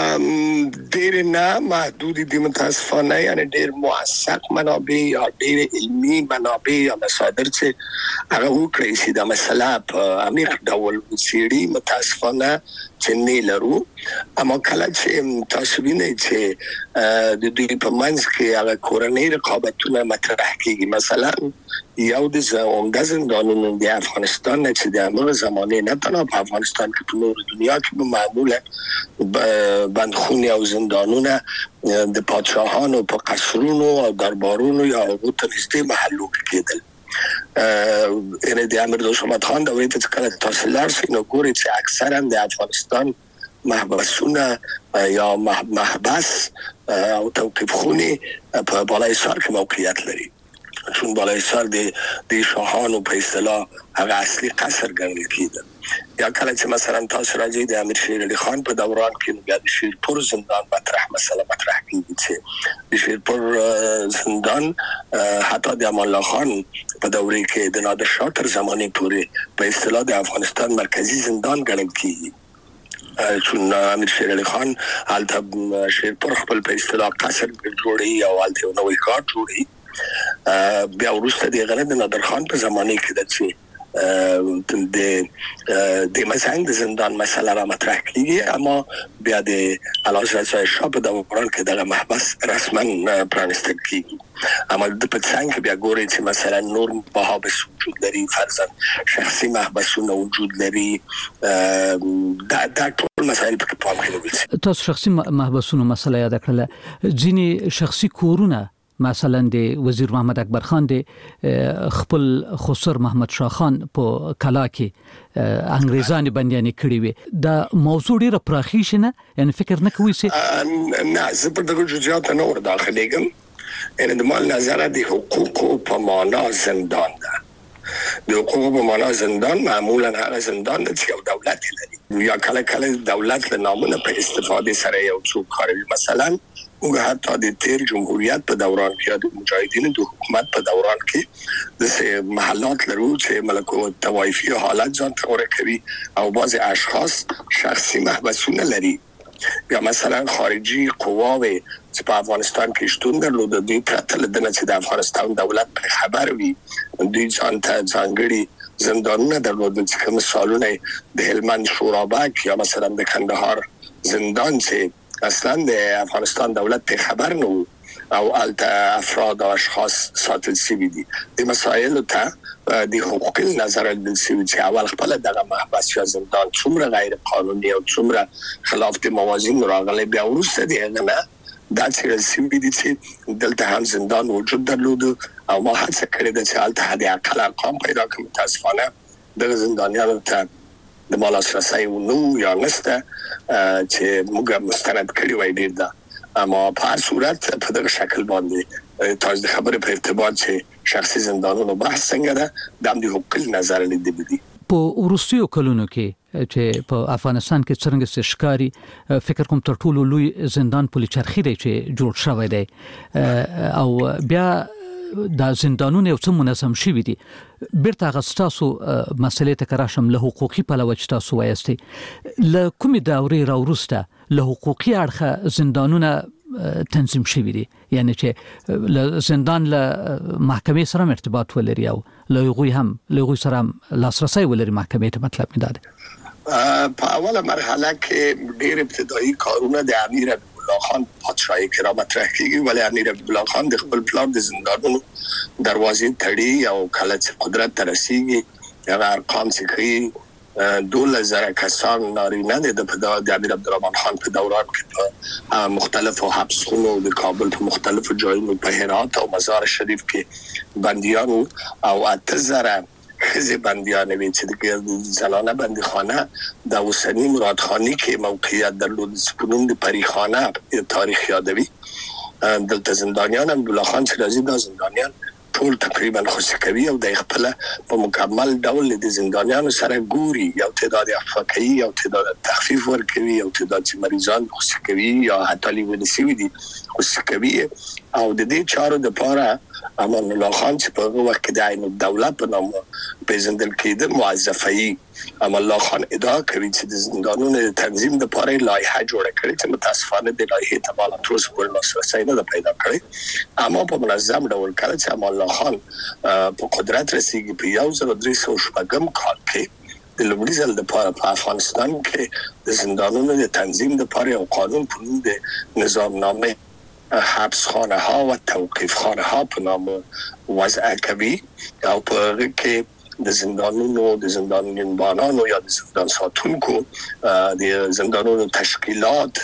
ډېر نه محدود دي متاسفانه، یعنی ډېر موثق منابع یا ډېر علمي منابع یا مصادر چې هغه وکړي چې دا مسله په عمیق ډول وڅېړي متاسفانه چې نه لرو. اما کله چې تاسو وینئ چې د دوی په منځ کې هغه کورنۍ رقابتونه مطرح کېږي، مثلا یو د عمده زندانونو د افغانستان نه چې د هغه زمانه نه تنها په افغانستان کې په نور دنیا کې به معمولا بندخونې او زندانونه د پادشاهانو په قصرونو او دربارونو یا هغو ته نږدې محلو کېدل. یعنی د امیر دوست محمد خان دورې ته چې کله تاسو لاړ شئ نو ګورئ چې اکثرا د افغانستان محبسونه یا محبس او توقیف خونې په بالایسار کې موقعیت لري، چون بالایسار د شاهانو په اصطلاح هغه اصلي قصر ګڼل کېده. یا کله چې مثلا تاسو راځئ د امیر شیر علي خان په دوران کې بیا د شیرپور زندان مطرح مسله مطرح کېږي چې د شیرپور زندان حتی د امان الله خان په دورې کې د نادر شاه تر زمانې پورې په اصطلاح د افغانستان مرکزی زندان ګڼل کېږي، چون امیر شیر علي خان هلته شیرپور خپل په اصطلاح قصر جوړوي او هلته یو نوی ښار جوړوي. بیا وروسته د هغه د نادر خان په زمانې کې د چې د د مزنګ د زندان مسله را مطرح کیږي، اما بیا د اعلیحضرت شاه په دوران کې دغه محبس رسما پرانستل کیږي. اما د پڅنګ بیا ګوري چې مثلا نور محابس وجود لري، فرضاً شخصي محبسونه وجود لري، دا دا ټول مسایل په پام کې نیول شي. تاسو شخصي محبسونو مسله یاد کړله، ځینې شخصي کورونه مثلا د وزیر محمد اکبر خان د خپل خسر محمد شاه خان په کلا کې انګریزان بنديان کړی وي، دا موضوع ډیره پراخی شنه، یعنی فکر نه کوي چې نه زه په دغه جزئیات نه ور داخليږم. ان د مال نظر د حقوق په معنا زندان ده، د حقوق په معنا زندان معمولا هغه زندان چې یو دولت لري یا کله کله دولت له نامونه په استفاده سره یو څوک کاروي. مثلا موږ حتی د تیر جمهوریت په دوران کې د مجاهدینو د حکومت په دوران کې د محلات لرو چې ملکو توایفي حالات ځان ته ورکوي او بعض اشخاص شخصي محبسونه لري، یا مثلا خارجي قواوې چې په افغانستان کې شتون درلود دوی پرته له دې چې د افغانستان دولت په خبر وي دوی ځان ته ځانګړي زندانونه درلودل چې کوم مثالونه د هلمند شورابک یا مثلا د کندهار زندان چې اصلا د افغانستان دولت په خبر نو او الته افراد او اشخاص ساتل شوي دي. د مسایلو ته د حقوقي نظر د شوي چې اول خپل دغه محبس یا زندان څومره غیر قانوني او څومره خلاف د موازین راغلي، بیا وروسته دی نه دا چې شوي دي چې دلته هم زندان وجود درلود او ما هڅه کړې ده چې الته د اقل ارقام پیدا کړم. متاسفانه دغه زندانیانو ته د مالاسرسي نو یا نسته چې موږ مستند کړی وای ډیر دا اما په هر صورت په دغه شکل باندې تاسو د خبرې په ارتباط چې شخصي زندانونو بحث څنګه ده د امنیت حقوقي نظر لیدل دي په وروستیو کلونو کې چې په افغانستان کې څنګه ښکاری فکر کوم تر ټولو لوی زندان پولی چرخی دی چې جوړ شوی دی او بیا دا زندانونه یو څه منظم شوي دي بیرته غستاسو مسلې ته کراشم له حقوقي پلوه چې تاسو وایستي له کومې دورې راوروسته له حقوقي اړخه زندانونه تنظیم شوي دي یعنی چې له زندان له محکمې سره ارتباط ولري او له هغوی هم له هغوی سره لاسرسی ولري محکمې ته مطلب مې دا دی په اوله مرحله کې ډېر ابتدایي کارونه د امیر الله خان پادشاهي کې را مطرح کیږي ولی امیر الله خان د خپل پلان د زندانونو دروازې تړي او کله چې قدرت ته رسیږي هغه ارقام چې کوي دوله زره کسان نارینه د د امیر عبدالرحمن خان په دوران کې په مختلفو حبسخونو د کابل په مختلفو ځایونو په هرات او مزار شریف کې بندیان او اته زره خزي بندیان وی چې د زنانه بندیخانه د اوسنی مرادخانی کې موقعیت درلود سپونون د پریخانه تاریخ یادوي دلته زندانیان عبدالله خان شیرازی د زندانیان ټول تقریبا خوشی کوي او د خپل په مکمل ډول د زندانیانو سره ګوري یو تعداد افاقي یو تعداد تخفیف ورکوي یو تعداد چې مریضان خوشی کوي یا حتی لیونسی دي خوشی کوي او د دې چارو د پاره امان الله خان چې په وخت کې د عین الدوله په نوم پیژندل کېده موظفي امان الله خان ادعا کوي چې د زندانونو د تنظیم لپاره لایحه جوړه کړې چې متاسفانه د لایحې ته مال تر اوسه پورې لاسرسی نه پیدا کړی اما په منظم ډول کړ چې امان الله خان په قدرت رسیدي په یو زر درې سوه شپږم کال کې د لومړي ځل لپاره په افغانستان کې د زندانونو د تنظیم لپاره یو قانون په نوم د نظام نامه حبس خانه ها و توقیف خانه ها په نام وضع کوي او په کې د زندانونو د زندانیانو یا د زندان ساتونکو د زندانونو تشکیلات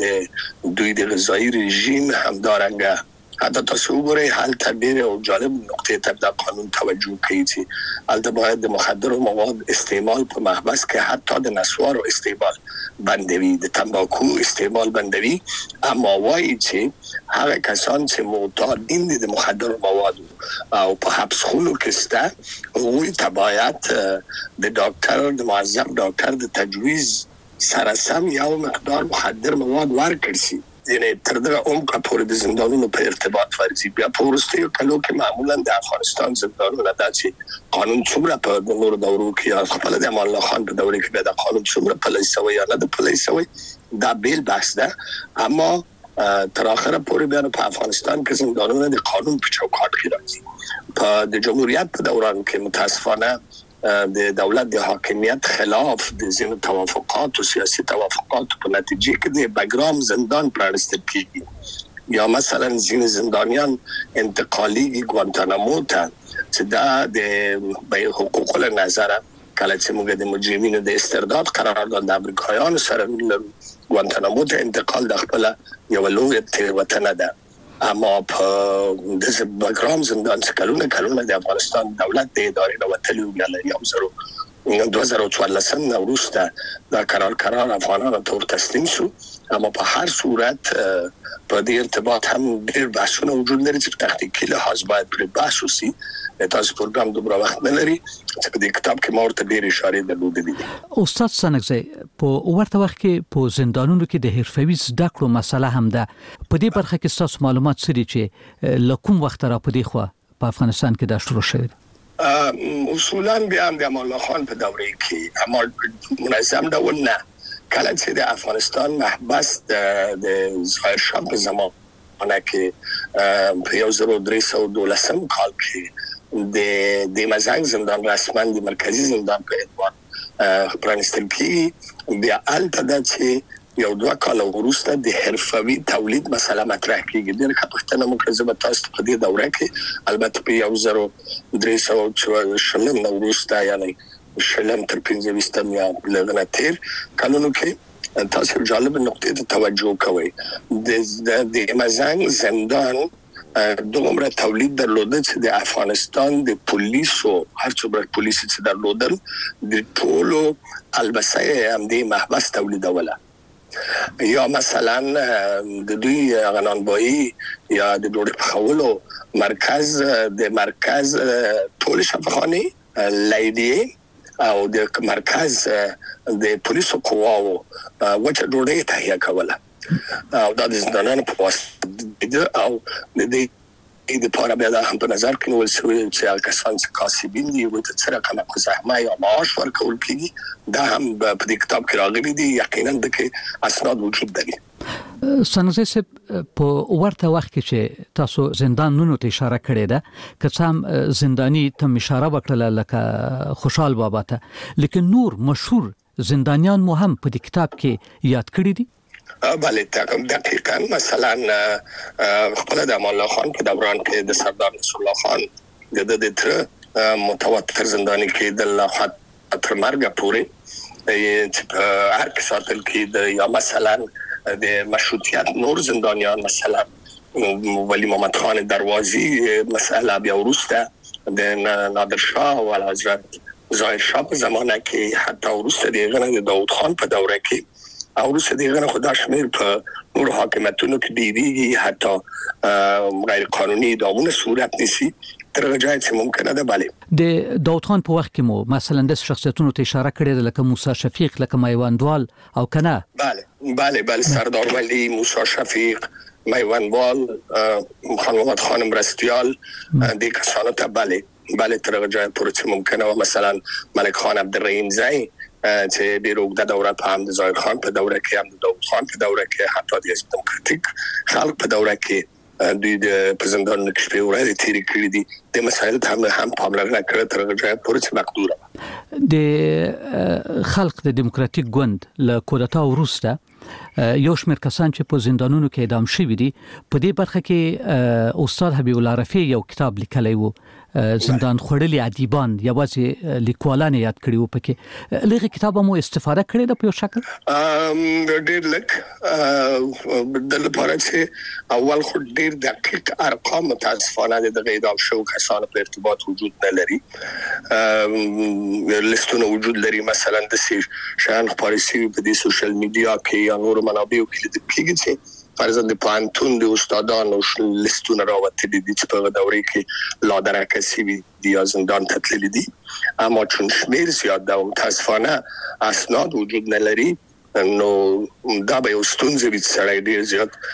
د دوی د غذایی رژیم همدارنګه حتی تاسو وګورئ حالت ډېر او جالب نقطې ته د قانون توجه کوي چې البته باید د مخدر مواد استعمال په محبس کې حتی د نسوارو استعمال بندوي د تنباکو استعمال بندوي اما وایي چې هغه کسان چې معتادین دي د مخدر مواد او په حبس خونو کې سته وی تبعیت د ډاکټر د معذب ډاکټر د تجویز سره سم یو مقدار مخدر مواد ورکړي شي یعنی تر دغه عمق پورې د زندانونو په ارتباط ورزي بیا په وروستیو کلو کې معمولا د افغانستان زندانونه دا چې قانون څومره په نورو دورو کې خپل د امان الله خان په دوره کې د قانون څومره پلی شوی یا نه د پلی شوی دا بیل بحث ده اما تر اخره پورې بیا په افغانستان کې زندانونه د قانون په چوکاټ کې راځي په د جمهوریت په دوران کې متاسفانه د دولت د حاکمیت خلاف د زین توافقات او سیاسي توافقات په نتیجه کې د بګرام زندان پرانستل کیږي یا مثلا زین زندانیان انتقالی ګوانتانامو ته چې دا د حقوق له نظر کله چې موږ د مجرمینو د استرداد قرارداد د امریکایانو سره ګوانتانامو ته انتقال د خپل یو لوی تیروتنه ده اما په د بګرام زندان څخه کلونه کلونه د افغانستان دولت د ادارې د وتلو غل یو زرو دوه زره څوارلس نه وروسته دا قرار قرار افغانانو ته تسلیم شو اما په هر صورت په دې ارتباط هم ډېر بحثونه وجود لري چې تحقیقي لحاظ باید پر بحث وشي تاسو پروګرام دومره وخت نه لري چې په دې کتاب کې مورته ډېر اشاره درلودې استاد سنگزی په ورته وخت کې په زندانونو کې د حرفوي زده کړو مسله هم ده په دې برخه کې تاسو معلومات سری چې لکم وخت را په دې خو په افغانستان کې دا شروع شوی اصولاً بیا د امان الله خان په دوره کې اما منظم ډول نه کله چې د افغانستان محبس د ظاهر شاه په زمانه کې په یو زر درې سوه دولسم کال کې د د مزنګ زندان رسما د مرکزی زندان په اعتبار پرانستل کیږي بیا البته د چې یو دوه کال وروسته د حرفوي تولید مسله مطرح کیږي د کپښتنه مکرزه تاسو په دې دوره کې البته په یو زر درې سوه شلم وروسته یعنی شلم تر پنځه ویشتم یا لږ تیر کلونو کې تاسو جالب نقطې ته توجه کوئ د د مزنګ زندان دومره تولید درلوده چې د افغانستان د پولیسو هر څومره پولیس چې درلودل د ټولو البسه هم د محبس تولیدوله یا مثلا د دوی غنانبایی یا د ډوډۍ پخولو مرکز د مرکز ټول شفاخانه لیدی او د مرکز د پولیسو قواو وچه ډوډۍ تهیه کوله او د زندانونو په واسطه او د دې د پاره بیا هم په نظر کې ول شوی چې کسان چې کاسبین دي او چې سره کومه زحمه یا معاش ورکول کیږي دا هم په دې کتاب کې راغلي دي یقینا د کې اسناد وجود لري. سنځي سه په ورته وخت کې چې تاسو زندانونو ته اشاره کړې ده که څام زندانی ته اشاره وکړه لکه خوشحال بابا ته لیکن نور مشهور زندانیان مو هم په دې کتاب کې یاد کړی دي. بله دقیقاً مثلا خپل د امان الله خان په دوران کې د سردار نصر الله خان د د تر متواتر زندانی کې د الله تر مرګ پورې چې هر کې ساتل کې د یا مثلا د مشروطیت نور زندانیان مثلا ولی محمد خان دروازی مسئله بیا وروسته د نادر شاه او حضرت ظاهر شاه په زمانه کې حتی وروسته د داوود خان په دوره کې او روسه دیغه خدا شمیر په نور حاکمیتونو کې دیږي حتی غیر قانوني دامونه صورت نیسی تر غجای چې ممکنه ده. بله د داوود خان په وخت کې مو مثلا د شخصیتونو ته اشاره کړې لکه موسی شفیق لکه میوندوال او کنه. بله بله بله سردار ولی موسی شفیق میوندوال خان محمد خان مرستیال د کسانو ته بله بله تر غجای پورې چې ممکنه و مثلا ملک خان عبدالرحیم زئی چې بیروګ د دوره په هم د ظاهر خان په دوره کې هم د داوود خان په دوره کې حتی د حزب دموکراتیک خلک په دوره کې دوی د پرزیدنت نکشپی ورته تیری کړی دي د مسایل ته هم پاملرنه کړې تر غوړې پورې چې مقدوره د خلق د دموکراتیک ګوند له کودتا وروسته یو شمېر کسان چې په زندانونو کې اعدام شوي دي په دې برخه کې استاد حبیب الله رفیع یو کتاب لیکلی وو زندان خړلې ادیبان یوازې لیکوالان یاد کړي وو پکې لږه کتاب مو استفاده کړې ده په یو شکل ام ډېر لک د لپاره چې اول خو ډېر دقیق ارقام متاسفانه د اعدام شو کسانو په ارتباط وجود نه لري لیستونه وجود لري مثلا د شان خبرسي په دې سوشل میډیا کې یا نور منابعو کې د پیګي فرضاً د پانتون د استادانو لیستونه راوته دي چې په دورې کې لادره کسي دي یا زندان تتللی دي اما چون شمیر زیاد ده متاسفانه اسناد وجود نه لري نو دا به یو ستونزه وي چې سړی ډېر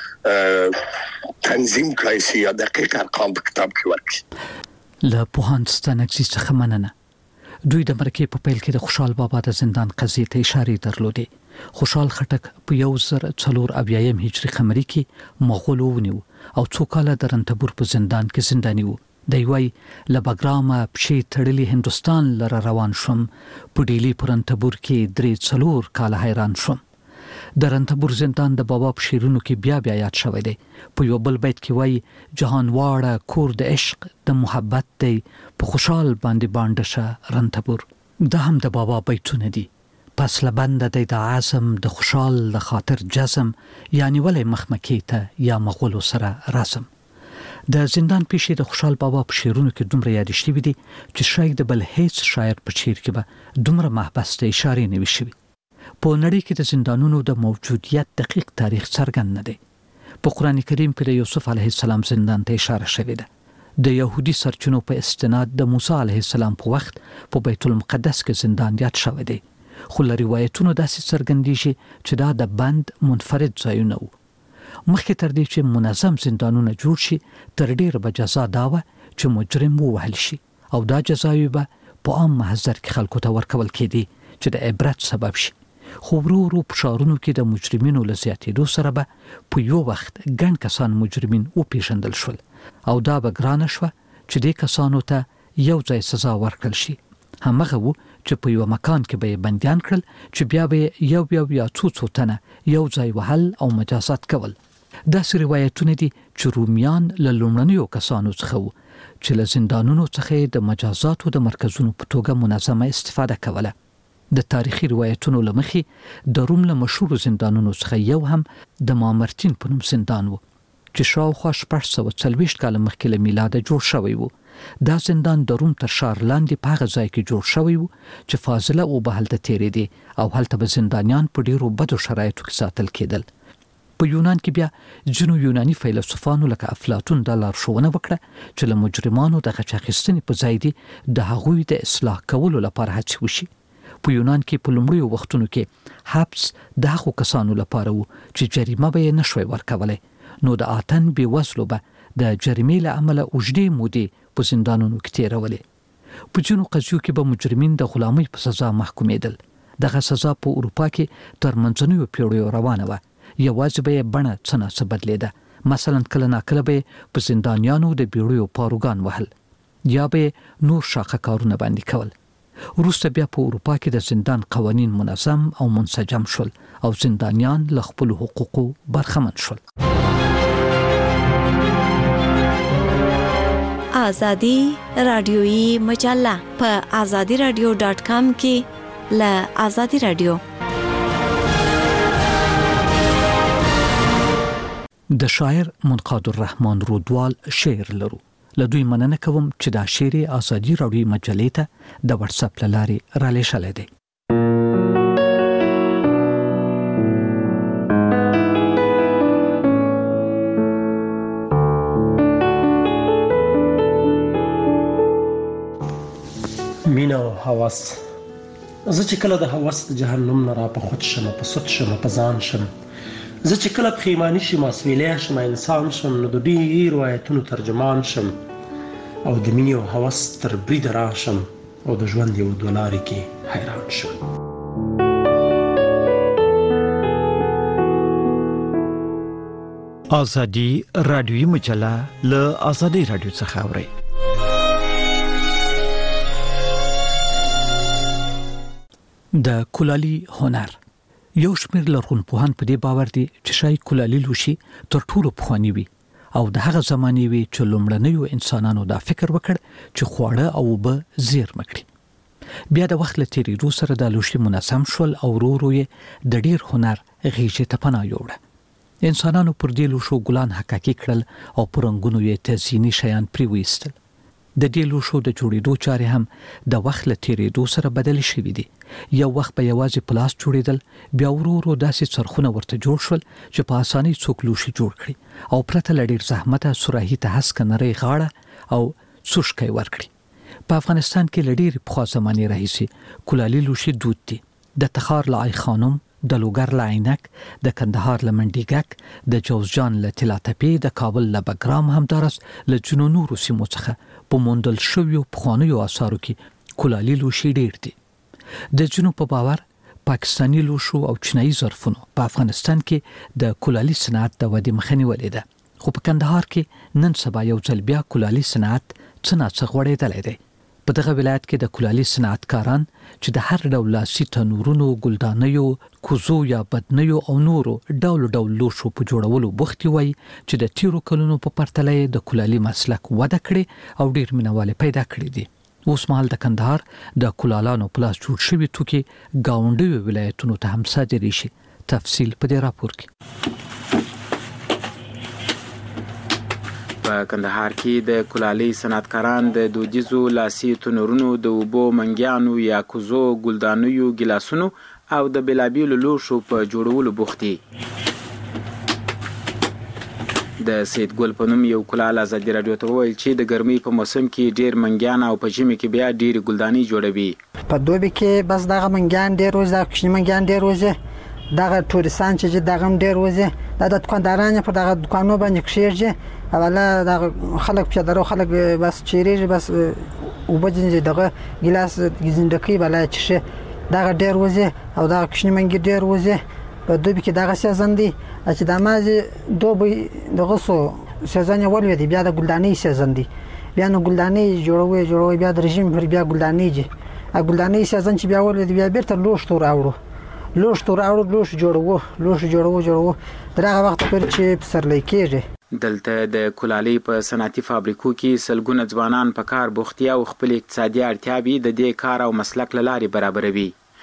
زیات تنظیم کړی شي یا دقیق ارقام په کتاب کې ورکړي. له پوهنتون څخه مننه. دوی د مرکې په پیل کې د خوشحال بابا د زندان قضیې ته اشاره درلودې. خوشحال خټک په یو زر څلور اویایم هجري قمري کې مغولو ونیو او څو کاله د رنتبور په زندان کې زنداني وو. دی وای له بګرامه پښې تړلې هندستان لره روان شوم په ډیلی په رنتبور کې درې څلور کاله حیران شوم. د رنتبور زندان د بابا په شعرونو کې بیا بیا یاد شوی دی. په یو بل بیت کې وای جهان واړه کور د عشق د محبت دی په خوشحال باندې باندې شه رنتبور. دا هم د بابا بیتونه دي. پس لبند دی د عزم د خوشحال د خاطر جزم یعنی ولی مخمکی ته یا مغولو سره رسم. د زندان پیښې د خوشحال بابا په شعرونو کې دومره یاد شوي دي چې شاید د بل هیڅ شاعر په شعر کې به دومره محبس ته اشارې نه وي شوي. په نړۍ کې د زندانونو د موجودیت دقیق تاریخ څرګند نه دی. په قرآن کریم کې د یوسف علیه السلام زندان ته اشاره شوې ده. د یهودي سرچینو په استناد د موسی علیه السلام په وخت په بیت المقدس کې زندان یاد شوی دی. خو له روایتونو داسې څرګندېږي چې دا د بند منفرد ځایونه وو. مخکې تر دې چې منظم زندانونه جوړ شي تر ډېره به جزا دا وه چې مجرم ووهل شي او دا جزاوې به په عام محضر کې خلکو ته ورکول کېدې چې د عبرت سبب شي. خو ورو ورو په ښارونو کې د مجرمینو له زیاتېدو سره به په یو وخت ګڼ کسان مجرمین وپېژندل شول او دا به ګرانه شوه چې دې کسانو ته یو ځای سزا ورکړل شي. همغه وو چې په یو مکان کې به بندیان کړل چې بیا به یو یو یا څو څو تنه یو ځای وهل او مجازات کول. داسې روایتونه دي چې رومیان له لومړنیو کسانو څخه وو چې له زندانونو څخه د مجازاتو د مرکزونو په توګه منظمه استفاده کوله. د تاریخي روایتونو له مخې د روم له مشهورو زندانونو څخه یو هم د مامرتین په نوم زندان وو. چې شاوخوا شپږ سوه څلوېښت کاله مخکې له میلاده جوړ شوی و. دا زندان د روم تر ښار لاندې په هغه ځای کې جوړ شوی و چې فاضله اوبه هلته تېرېدې او هلته به زندانیان په ډېرو بدو شرایطو کې ساتل کېدل. په یونان کې بیا ځینو یوناني فیلسوفانو لکه افلاطون دا لارښوونه وکړه چې له مجرمانو د غچ اخیستنې په ځای دې د هغوی د اصلاح کولو لپاره هڅې وشي. په یونان کې په لومړیو وختونو کې حبس د هغو کسانو لپاره و چې جریمه به یې نشوی ورکولی، نو د آتن بېوزلو به د جریمې له امله اوږدې مودې په زندانونو کې تېرولې. په ځینو قضیو کې به مجرمین د غلامۍ په سزا محکومېدل. دغه سزا په اروپا کې تر منځنیو پیړیو روانه وه. یوازې به یې بڼه څه ناڅه بدلېده. مثلا کله ناکله به یې په زندانیانو د بیړیو پاروګان وهل یا به یې نور شاخه کارونه باندې کول. وروسته بیا په اروپا کې د زندان قوانین منظم او منسجم شول او زندانیان له خپلو حقوقو برخمن شول. آزادی رادیویی مجله په آزادی رادیو ډاټ کام کې له آزادی رادیو د شاعر منقاد الرحمن رودوال شعر لرو. له دوی مننه کوم چې دا شعر آزادی رادیویی مجلې ته د واتس اپ له لارې را لېږلی دی. مینه او هوس. زه چې کله د هوس د جهنم نه را په خود شم، په سود شم، په ځان شم، زه چې کله پښیماني شم، اسویلی شم، انسان شم، نو د ډېرو آیتونو ترجمان شم او د مینې او هوس تر بریده راشم او د ژوند یو دوه لارې کې حیران شم. آزادی رادیویی مجله له آزادی رادیو څخه اورئ. د کولالي هنر. یو شمېر لرغونپوهان په دې باور دي چې شاید کولالي لوښي تر ټولو پخواني وي او د هغه زمانې وي چې لومړنیو انسانانو دا فکر وکړ چې خواړه او اوبه زیرمه کړي. بیا د وخت له تېرېدو سره دا لوښي منظم شول او ورو ورو یې د ډېر هنر غېږې ته پناه یووړه. انسانانو پر دې لوښو ګلان حکاکي کړل او په رنګونو یې تزییني شیان پرې ویستل. د دې لوښو د جوړېدو چارې هم د وخت له تېرېدو سره بدلې شوي دي. یو وخت به یوازې پلاس جوړېدل، بیا ورو ورو داسې څرخونه ورته جوړ شول چې په اسانۍ څوک لوښي جوړ کړي او پرته له ډېر زحمته سوراهي ته هسکه نرۍ غاړه او څوشکی ورکړي. په افغانستان کې له ډېرې پخوا زمانې راهیسې کولالي لوښي دود دي. د تخار له آی خانم، د لوګر له عینک، د کندهار له منډیګک، د جوزجان له طلا تپې، د کابل له بګرام، همدارس له ځینو نورو سیمو څخه په موندل شویو پخوانیو آثارو کې کولالي لوښي ډېر دي. د ځینو په باور پاکستاني لوښو او چینایي ظرفونو په افغانستان کې د کولالي صنعت د ودې مخه نیولې ده. خو په کندهار کې نن سبا یو ځل بیا کولالي صنعت څه ناڅه غوړېدلی دی. په دغه ولایت کې د کولالي صنعتکاران چې د هر ډول لاسي تنورونو، ګلدانیو، کوزو یا بدنیو او نورو ډول ډول لوښو په جوړولو بوختي وای چې د تیرو کلونو په پرتله د کولالي مسلک وده کړي او ډیر مینوال پیدا کړي دي. اوس مهال د کندهار د کولالانو پلاس جوړ شوي توکي ګاونډیو ولایتونو ته هم صادرې شي. تفصیل په دې راپور کې. په کندهار کې د کولالي صنعتکاران د دودیزو لاسي تنورونو، د اوبو منګیانو یا کوزو، ګلدانیو، ګیلاسونو او د بېلابېلو لوښو په جوړولو بوخت دي. د سید ګل په نوم یو کولال ازادي راډیو ته وویل چې د ګرمۍ په موسم کې ډېر منګیان او په ژمي کې بیا ډېرې ګلدانۍ جوړوي. په دوبي کې بس دغه منګیان ډېر وځي، دغه کوچني منګیان ډېر وځي، دغه ټوریستان چې دغه هم ډېر وځي. دا د دکاندارانو په دغه دکانو باندې کښېږي، اوله دغه خلک پیادهرو خلک بس چیرېږي، بس اوبه ځینې دغه ګیلاس ګزندکۍ بلا چښي، دغه ډېر وځي او دغه کوچني منګي ډېر وځي. په دوبي کې دغه سیزن دی چې د مازې دوبي دغه سو سیزن یې ولوي دی، بیا د ګلدانۍ سیزن دی، بیا نو ګلدانۍ جوړوي جوړوي بیا د رژیم پر بیا ګلدانۍ جي ګلدانۍ سیزن چې بیا ولوي دی بیا بیرته لوښ راوړو لوښ راوړو لوښ جوړوو لوښ جوړوو جوړوو درغه وخت پر چې پسرلی کېږي. دلته د کولالۍ په صنعتي فابریکو کې سلګونه ځوانان په کار بوختیا او خپل اقتصادي اړتیاوې د دې کار او مسلک له لارې برابروي.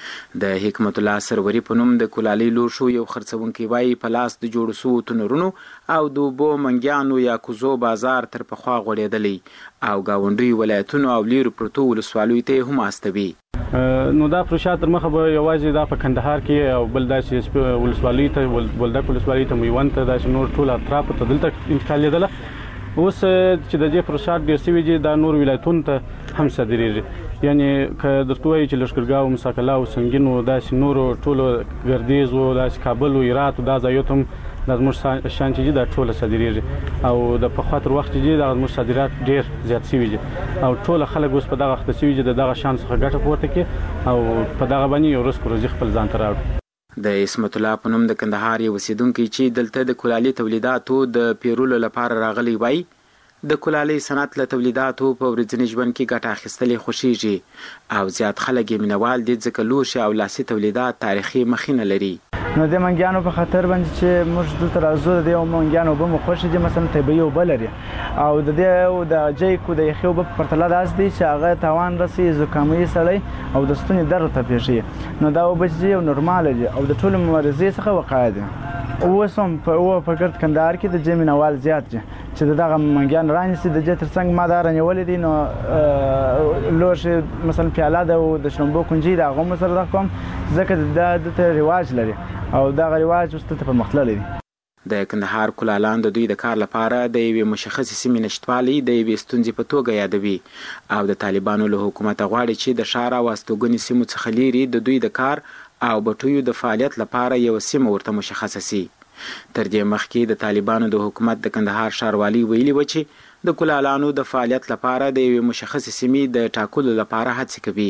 د حکمت الله سروری په نوم د کولالي لوښو یو خرڅونکي وایي په لاس د جوړ شوو تنورونو او د اوبو منګیانو یا کوزو بازار تر پخوا غوړېدلی او ګاونډیو ولایتونو او لیرو پرتو ولسوالیو ته هم استوي. نو دا پروژه تر مخه به یوازې دا په کندهار کې او بل داسې ولسوالۍ ته بولدک ولسوالۍ ته میوند ته داسې نور ټول اطراف ته دلته انتقالېدله. اوس چې د دې پروژه ډېر سوي دي دا نور ولایتونو ته هم صادرېږي. یعنی که درته وایي چې لښکرګاه او مساکله او سنګین او داسې نورو ټولو ګردیز او داسې کابل او هرات او دا ځایو ته هم دا زموږ شان چې دي دا ټوله صادرېږي او د پخوا تر وخت چې دي دا زموږ صادرات ډېر زیات سوي دي او ټول خلک اوس په دغه وخت سوي دي د دغه شان څخه ګټه پورته کړي او په دغه باندې یو رزق روزي خپل ځان ته راوړي. د اسمت الله په نوم د کندهار یو اوسیدونکی چې دلته د کولالي تولیداتو د پیرولو لپاره راغلی وای د کولالي صنعت له تولیداتو په ورځني ژوند کې ګټه اخیستلې خوشیږي او زیات خلک یې مینوال دي ځکه لوښي او لاسي تولیدات تاریخي مخینه لري. نو د منګیانو په خاطر باندې چې موږ دلته راځو د دې منګیانو اوبه مو خوښې دي مثلا طبیعي اوبه لري او د دې د جیکو د یخي اوبه په پرتله داسې دي چې هغه تاوان رسي زکامي سړی او د ستوني درد ته پېښي. نو دا اوبه چې یو نورمال دي او د ټولو مبارزې څخه وقایه دي. اوس هم په په ګرد کندهار کې د جې مینوال زیات دي چې دغه منګیان رانیسي د جې ترڅنګ ما دا رانیولې دي. نو لوښي مثلا پیاله ده او د شړومبو کنجي د هغه هم سره راکوم ځکه دا دلته رواج لري او دغه رواج اوس دلته پرمختللی دی. د کندهار کولالان د دوی د کار لپاره د یوې مشخصې سیمې نشتوالی د یوې ستونزې په توګه یادوي او د طالبانو له حکومته غواړي چې د ښار او استوګنې سیمو څخه لیرې د دوی د کار او بټیو د فعالیت لپاره یو سیمه ورته مشخصه سي. تر دې مخکې د طالبانو د حکومت د کندهار ښاروالي ویلي و چې د کولالانو د فعالیت لپاره د یوې مشخصې سیمې د ټاکلو لپاره هڅې کوي.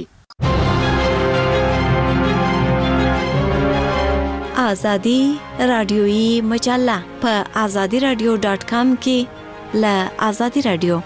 آزادی رادیویی مجله په آزادی رادیو ډاټ کام کې له آزادی رادیو.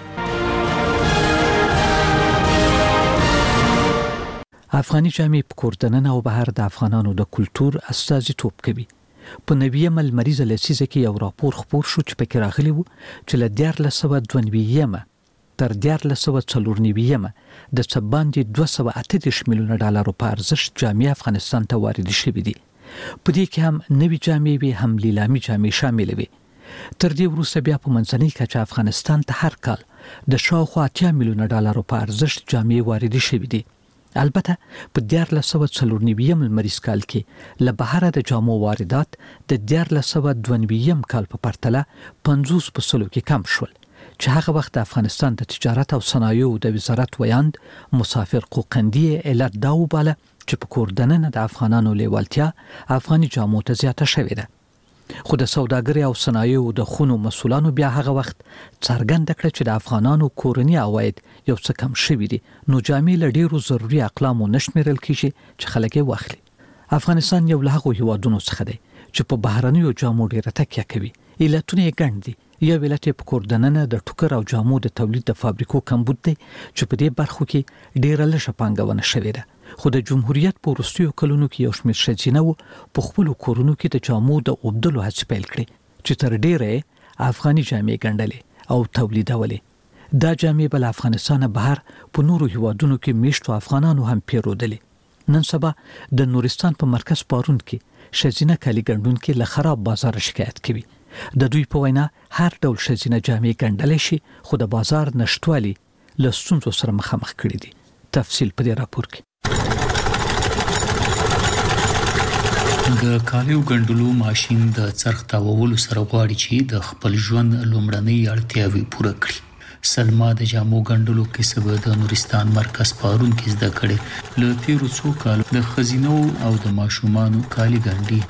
افغاني جامې په کور دننه او بهر د افغانانو د کلتور استازیتوب کوي. په نویمه لمریزه لسیزه کې یو راپور خپور شو چې پکې راغلی و چې له دیارلس سوه دوه نوي تر دیارلس سوه څلور نوي د څه باندې دوه سوه اته دېرش میلیونه ډالرو په ارزښت جامې افغانستان ته واردې شوې دي. په دې کې هم نوي جامې وي هم لیلامي جامې شامل وي. تر دې وروسته بیا په منځنۍ کچه افغانستان ته هر کال د شاوخوا اتیا میلیونه ډالرو په ارزښت جامې واردې شوې دي. البته په دیارلس سوه څلور نوي لمریز کال کې له بهره د جامو واردات د دیارلس سوه دوه نوي کال په پرتله پنځوس په سلو کې کم شول چې هغه وخت د افغانستان د تجارت او صنایعو د وزارت ویاند مسافر قوقندي علت دا وباله چې په کور دننه د افغانانو لیوالتیا افغاني جامو ته زیاته شوې ده. خو د سوداګرۍ او صنایعو د خونو مسولانو بیا هغه وخت څرګنده کړه چې د افغانانو کورني عواید یو څه کم شوي دي نو جامې له ډېرو ضروري اقلامو نه شمېرل کېږي چې خلک یې واخلي. افغانستان یو له هغو هیوادونو څخه دی چې په بهرنیو جامو ډېره تکیه کوي. علتونه یې ګڼ دي. یو علت یې په کور دننه د ټوکر او جامو د تولید د فابریکو کمبود دی چې په دې برخو کې ډېره لږه پانګونه شوې ده. خو د جمهوریت په وروستیو کلونو کې یو شمېر ښځینه په خپلو کورونو کې د جامو د اوبدلو هڅې پیل کړې چې تر ډېره افغاني جامې ګڼلې او تولیدولې. دا جامې به له افغانستانه بهر په نورو هیوادونو کې میشتو افغانانو هم پیرودلې. نن سبا د نورستان په مرکز پارون کې ښځینه کالي ګنډونکي له خراب بازار شکایت کوي. د دوی په وینا هر ډول ښځینه جامې ګنډلی شي خو د بازار نشتوالي له ستونزو سره مخامخ کړي دي. تفصیل په دې راپور کې. د کالیو ګنډلو ماشین د څرخ تاوولو سره غواړي چې د خپل ژوند لومړنۍ اړتیاوې پوره کړي. سلما د جامو ګنډلو کسب د نورستان مرکز پارون کې زده کړې. له تیرو څو کالو د ښځینو او د ماشومانو کالي ګنډي.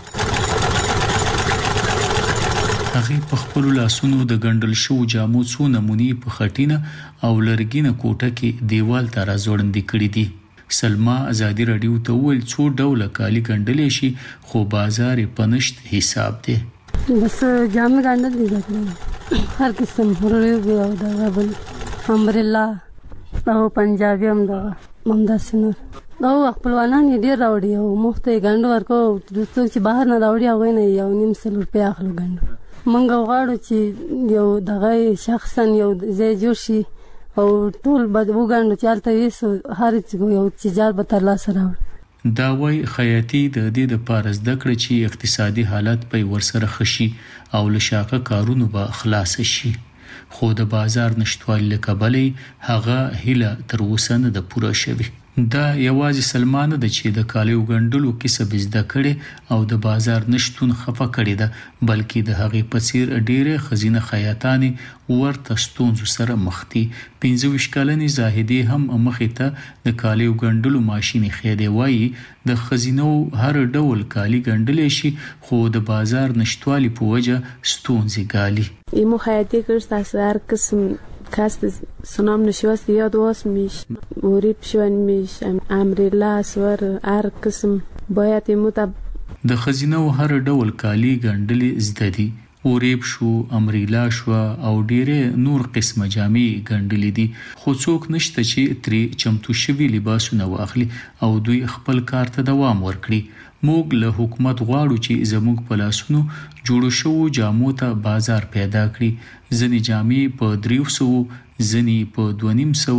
هغې په خپلو لاسونو د ګنډل شوو جامو څو نمونې په خټینه او لرګینه کوټه کې دیوال ته راځوړندې کړي دي. سلما ازادي رادیو ته وویل څو ډوله کالي ګنډلی شي خو بازار یې په نشت حساب دی. بس جامې ګنډل دي زده کړم هر قسم رویو او دغه بل امبریلا او پنجابي هم دغه همداسې نور دا خپلوانان یې ډېر راوړي او مفت یې ګنډ ورکوو. څوک چې بهر نه راوړي هغوی نه یو نیم سل روپۍ اخلو ګنډو. موږ غواړو چې یو دغه شخصا یو ځای جوړ شي او ټول به وګڼو چې هلته ویسو هر یو تجار به ترلاسه راوړي. دا وای خیاطي د دې د پاره زده کړه چې اقتصادي حالت په ورسره خشي او لشاقه کارونو به خلاص شي خو د بازار نشټوالي له کبلې هغه هیله تر اوسه نه ده پوره شوې دا یوازې سلمانه ده چې د کالیو ګندلو کسب زده کړي او د بازار نشټون خفه کړي ده بلکې د هغې په څیر ډېرې خزینه خیاطانې ورته ستونزو سره مخ دي پنځه ویشت کلنې زاهدي هم مخې ته د کالیو ګندلو ماشینې خېدې وایي د خزینو هر ډول کالی ګندلې شي خو د بازار نشټوالي په وجه ستونزې ګالي ایمو خیاطی کرد از هر قسم کاست سنام نشواست یاد واس میش وریب شون میش امریلا سور هر قسم باید ایمو تا د خزینو هر ډول کالی ګندلې زده دي وریب شو امریلا شو او ډیره نور قسمه جامې ګندلې دي خو څوک نشته چې ترې چمتو شوي لباسونه واخلي او دوی خپل کار ته دوام ورکړي موږ له حکومت غواړو چې زموږ په لاسونو جوړو شو جامو ته بازار پیدا کړي ځنې جامې په دریو سو ځنې په دوه نیم سو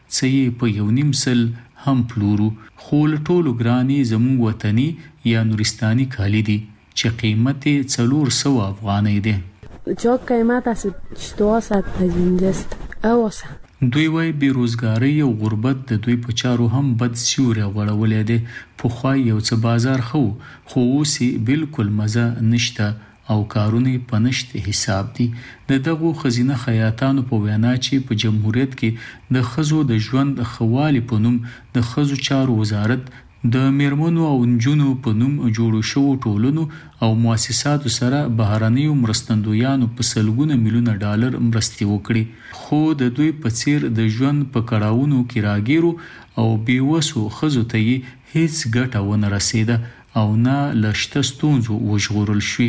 څې په یو نیم سل هم پلورو خو له ټولو ګراني زموږ وطني یا نورستاني کالي دي چې قیمت څلور سو افغانۍ ده جو قیمت است شتواسد پنځست اوسه دوی وای بیروزګاری او غربت د دوی په چارو هم بد سیوری غوړولې ده په خو یو څه بازار خو خو اوسې بالکل مزه نشته او کارونه په نشته حساب دي د دغه خزینه خیاطانو په وینا چې په جمهوریت کې د خزو د ژوند خوالي په نوم د خزو چارو وزارت د میرمنو او نجونو په نوم جوړو شو ټولونو او مؤسساتو سره بهرانيو مرستندویانو په سلګونه میلیونه ډالر مرستي وکړي خو د دوی په څیر د ژوند په کړهونو کې راګیرو او بیوسو خزو ته هیڅ ګټه ونه رسیده او نه لشته ستونزو وژغورل شوی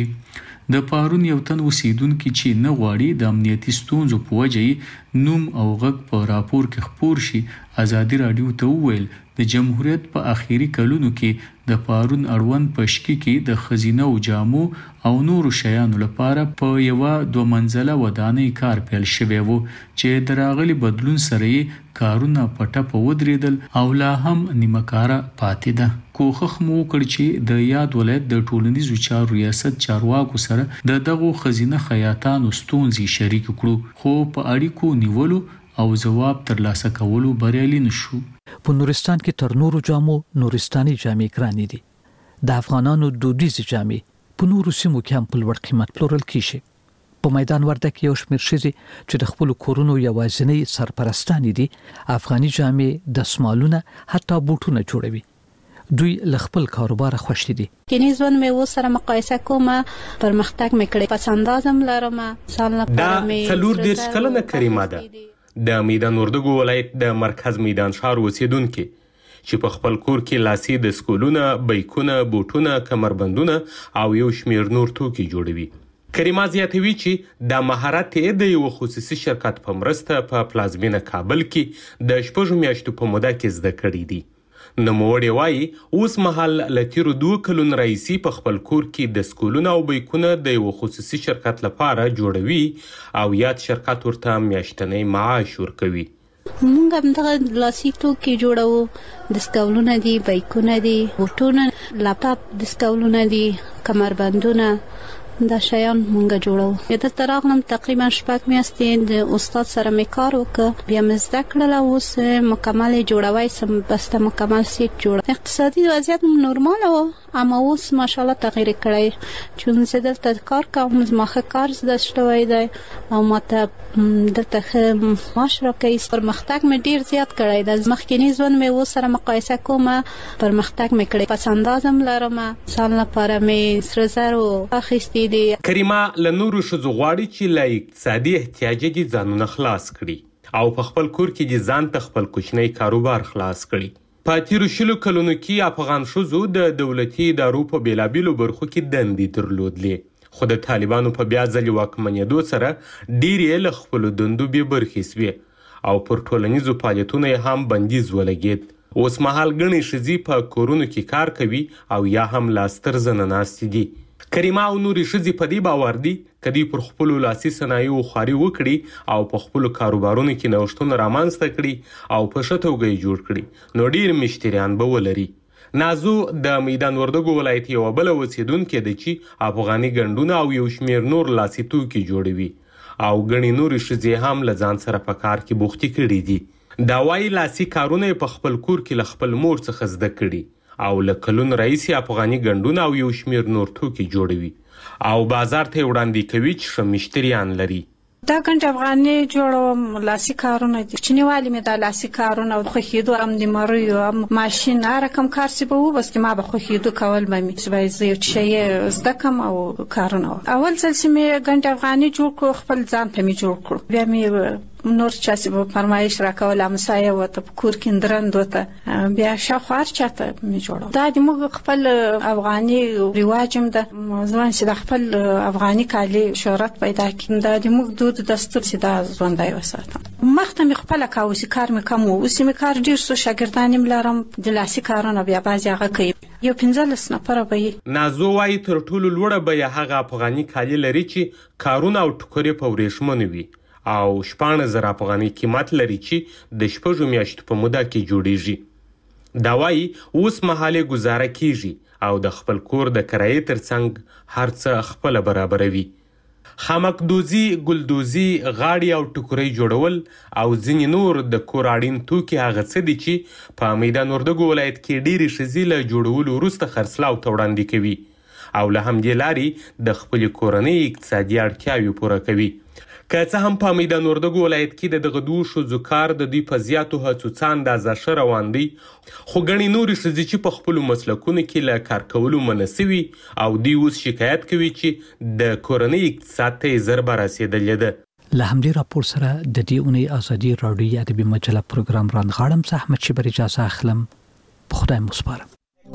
د پارون یو تن اوسیدونکو چې نه غواړي د امنیتي ستونزو په وجه نوم او غږ په راپور کې خپور شي ازادي رادیو ته وویل د جمهوریت په اخیری کلونو کې د پارون اړوند پشکی کې د خزینه او جامو او نورو شیانو لپاره په یو دوه منزله ودانۍ کار پیل شوی وو چې دراغلي بدلون سره کارونه پټه په ودریدل او لا هم نیمکاره پاتې ده کوخخ مو کړ چې د یاد ولایت د ټولنیزو چارو ریاست چارواکو سره د دغه خزینه خیاطانو ستونزې شریک کړو خو په اړیکو نیولو او جواب ترلاسه کولو بریالي نشو په نورستان کې تر نورو جامو نورستاني جامې ګرانې دي د افغانانو دودیزې جامې په نورو سیمو کې هم په لوړ قیمت پلورل کیږي په میدان ورده کې یو شمېر ښځې چې د خپل کورونو یوازینی سرپرستانې دي افغاني جامې دستمالونه حتی بوټونه جوړوي دوی له خپل کاروبار خوښ دي کینی ځوان مې و سره مقایسه کوم پرمختګ مې کړی پسندازم لرم سال نه دا څلور دېرش کلنه کریمه ده د میدان وردګو ولایت د مرکز میدان ښار اوسیدونکو چې په خپل کور کې لاسي د سکولونه بیکونه بوټونه کمربندونه او یو شمیر نور توکي جوړوي کریمه زیاتوي چې د مهارت د یو خصوصي شرکت په مرسته په پلازمینه کابل کې د شپږ میاشتو په موده کې زده کړې دي نوموړی وایي اوس مهال له تیرو دوه کلونو راهیسې په خپل کور کې د سکولونه او بیکونه د یو خصوصي شرکت لپاره جوړوي او یاد شرکت ورته میاشتنی معاش ورکوي مونږ هم دغه لاسي توکي جوړوو د سکولونه دي بیکونه دي بوټونه لاپټاپ د سکولونه دي کمربندونه دا شیان مونږ جوړو د تراغلم تقریبا شپږ میاشتې د استاد سره مې کار وکړ بیا مې زده کړل اوس مکمل جوړوي سم بسته مکمل سیټ جوړ اقتصادي وضعیت نورمال و اما اوس ماشاءالله تغییر کړی چون زه دلته کار کوم مخه کار زده شوی دی او ماته دلته معاش راکوي پرمختګ مې ډیر زیات کړی دی مخکینی ځوان مې و سره مقایسه کوم پرمختګ مې کړی پسندازم لرم سال لپاره مې سره زرو اخیستی کریمه له نورو ښځو غواړي چې له اقتصادي احتیاجه دې ځانونه خلاص کړي او په خپل کور کې دې ځان ته خپل کوچنی کاروبار خلاص کړي په تیرو شلو کلونو کې افغان ښځو د دولتي ادارو په بیلابیلو برخو کې دندې درلودلې خو د طالبانو په بیا ځلې واکمنېدو سره ډېرې له خپلو دندو بې برخې سوې او پر ټولنیزو فعالیتونو یې هم بندیز ولګېد اوس مهال ګڼې ښځې په کورونو کې کار کوي او یا هم لا ستر زنه ناستې دي کریمه او نورې ښځې په دې باور دي که دوی پر خپلو لاسي صنایعو خواري وکړي او په خپلو کاروبارونو کې نوښتونه رامنځته کړي او په ښه توګه یې جوړ کړي نو ډېر مشتریان به ولري نازو د میدان وردګو ولایت یوه بله اوسیدونکې ده چې افغاني ګنډونه او یو شمېر نور لاسي توکي جوړوي او ګڼې نورې ښځې هم له ځان سره په کار کې بوختې کړي دي. دا وایي لاسي کارونه یې په خپل کور کې له خپل مور څخه زده کړي او له کلونو راهیسې افغاني ګنډونه او یو شمېر نور توکي جوړوي او بازار ته یې وړاندې کوي چې ښه مشتریان لري. دا ګنډ افغاني جوړوم، لاسي کارونه دي. کوچنیوالي مې دا لاسي کارونه او خوښېدو هم د مریو هم ماشین هر رقم کار چې به و بس کې ما به خوښېدو کول به مې چې باید زه یو شی زده کړم او کارونه. اول ځل چې مې ګنډ افغاني جوړ کړو خپل ځان ته مې جوړ کړو، بیا مې نور چا چې به فرمایش راکول همسایه ورته په کور کې درند ورته بیا شاوخوا هر چاته مې جوړول. دا د موږ خپل افغاني رواج هم ده ځوان چې د خپل افغاني کالي شهرت پیدا کړي. دا د موږ دود دستور چې دا ژوندی وساتم. مخته مې خپله کاوه چې کار مې کم و، اوس مې کار ډېر سو، شاګردان یې لرم د لاسي کارونه بیا بعضې هغه کوي، یو پنځلس نفره به یې. نازو وایي تر ټولو لوړه بیه هغه افغاني کالي لري چې کارونه او ټوکرې په ورېښمو وي او شپاړس زره افغاني قیمت لري چې د شپږو میاشتو په موده کې جوړیږي. دا وایي اوس مهال یې ګزاره کیږي او د خپل کور د کرایې ترڅنګ هر څه خپله برابروي. خامکدوزي، ګلدوزي، غاړې او ټوکرۍ جوړول او ځینې نور د کور اړین توکي هغه څه دي چې په میدان وردګو ولایت کې ډېرې ښځې له جوړولو وروسته خرڅلاو ته وړاندې کوي او له همدې لارې د خپلې کورنۍ اقتصادي اړتیاوې پوره کوي. که څه هم په میدان وردګو ولایت کې د دغه دوو ښځو کار د دوی په زیاتو هڅو څه اندازه ښه روان دی، خو ګڼې نورې ښځې چې په خپلو مسلکونو کې له کار کولو منع سوي او دوی اوس شکایت کوي چې د کورنۍ اقتصاد ته یې ضربه رسېدلې ده. له همدې راپور سره د دې اونۍ ازادي راډیویي ادبي مجله پروګرام رانغاړم. زه احمد شیبر اجازه اخلم. په خدای مو سپارم.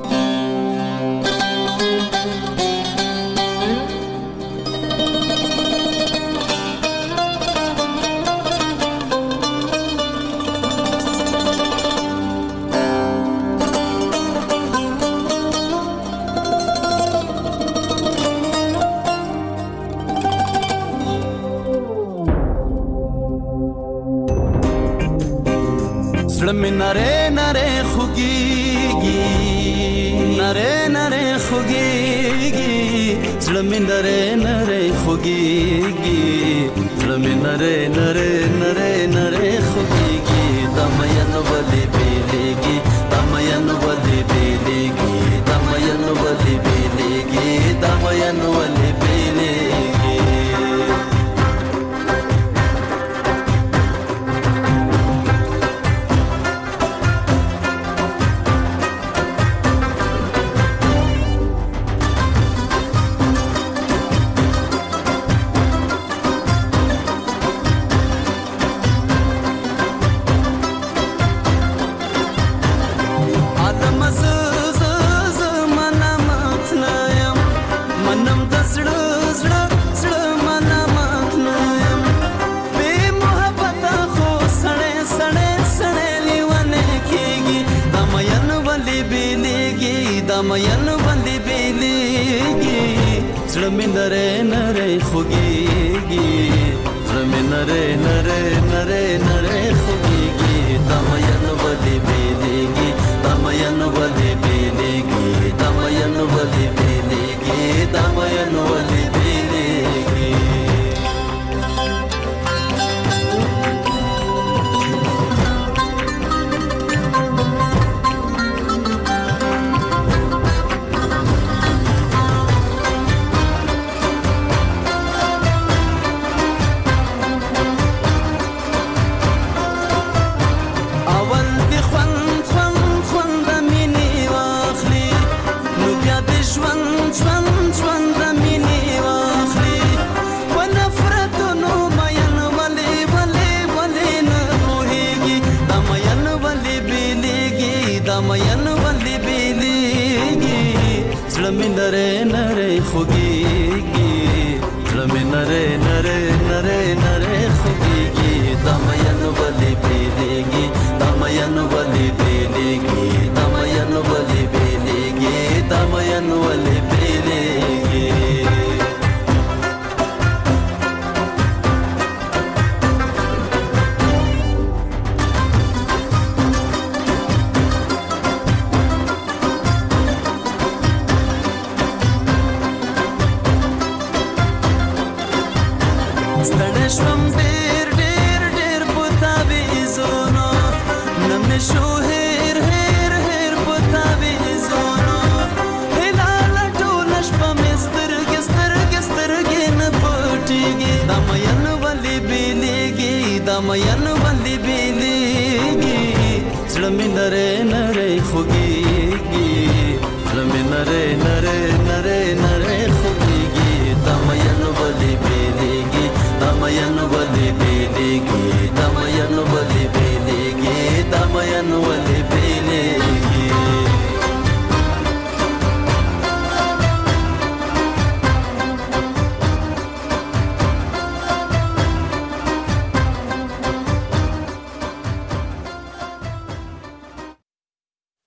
نره نره خوگیگی نره نره خوگیگی زلم نره نره خوگیگی زلم نره نره نره نره خوگیگی دمین ولی بیلیگی دمین ولی بیلیگی دمین ولی بیلیگی دمین ولی بیلیگی دمین ولی بیلیگی زلم نره نره خوگیگی زلم نره نره نره نره خوگیگی دمین ولی بیلیگی دمین ولی بیلیگی دمین ولی بیلیگی دمین ولی بیلیگی نره نره خوگیگی زلم نره نره نره نره خوگیگی دمین ولی بیلیگی دمین ولی بیلیگی دمین ولی بیلیگی دمین ولی بیلیگی زړه مې نری نری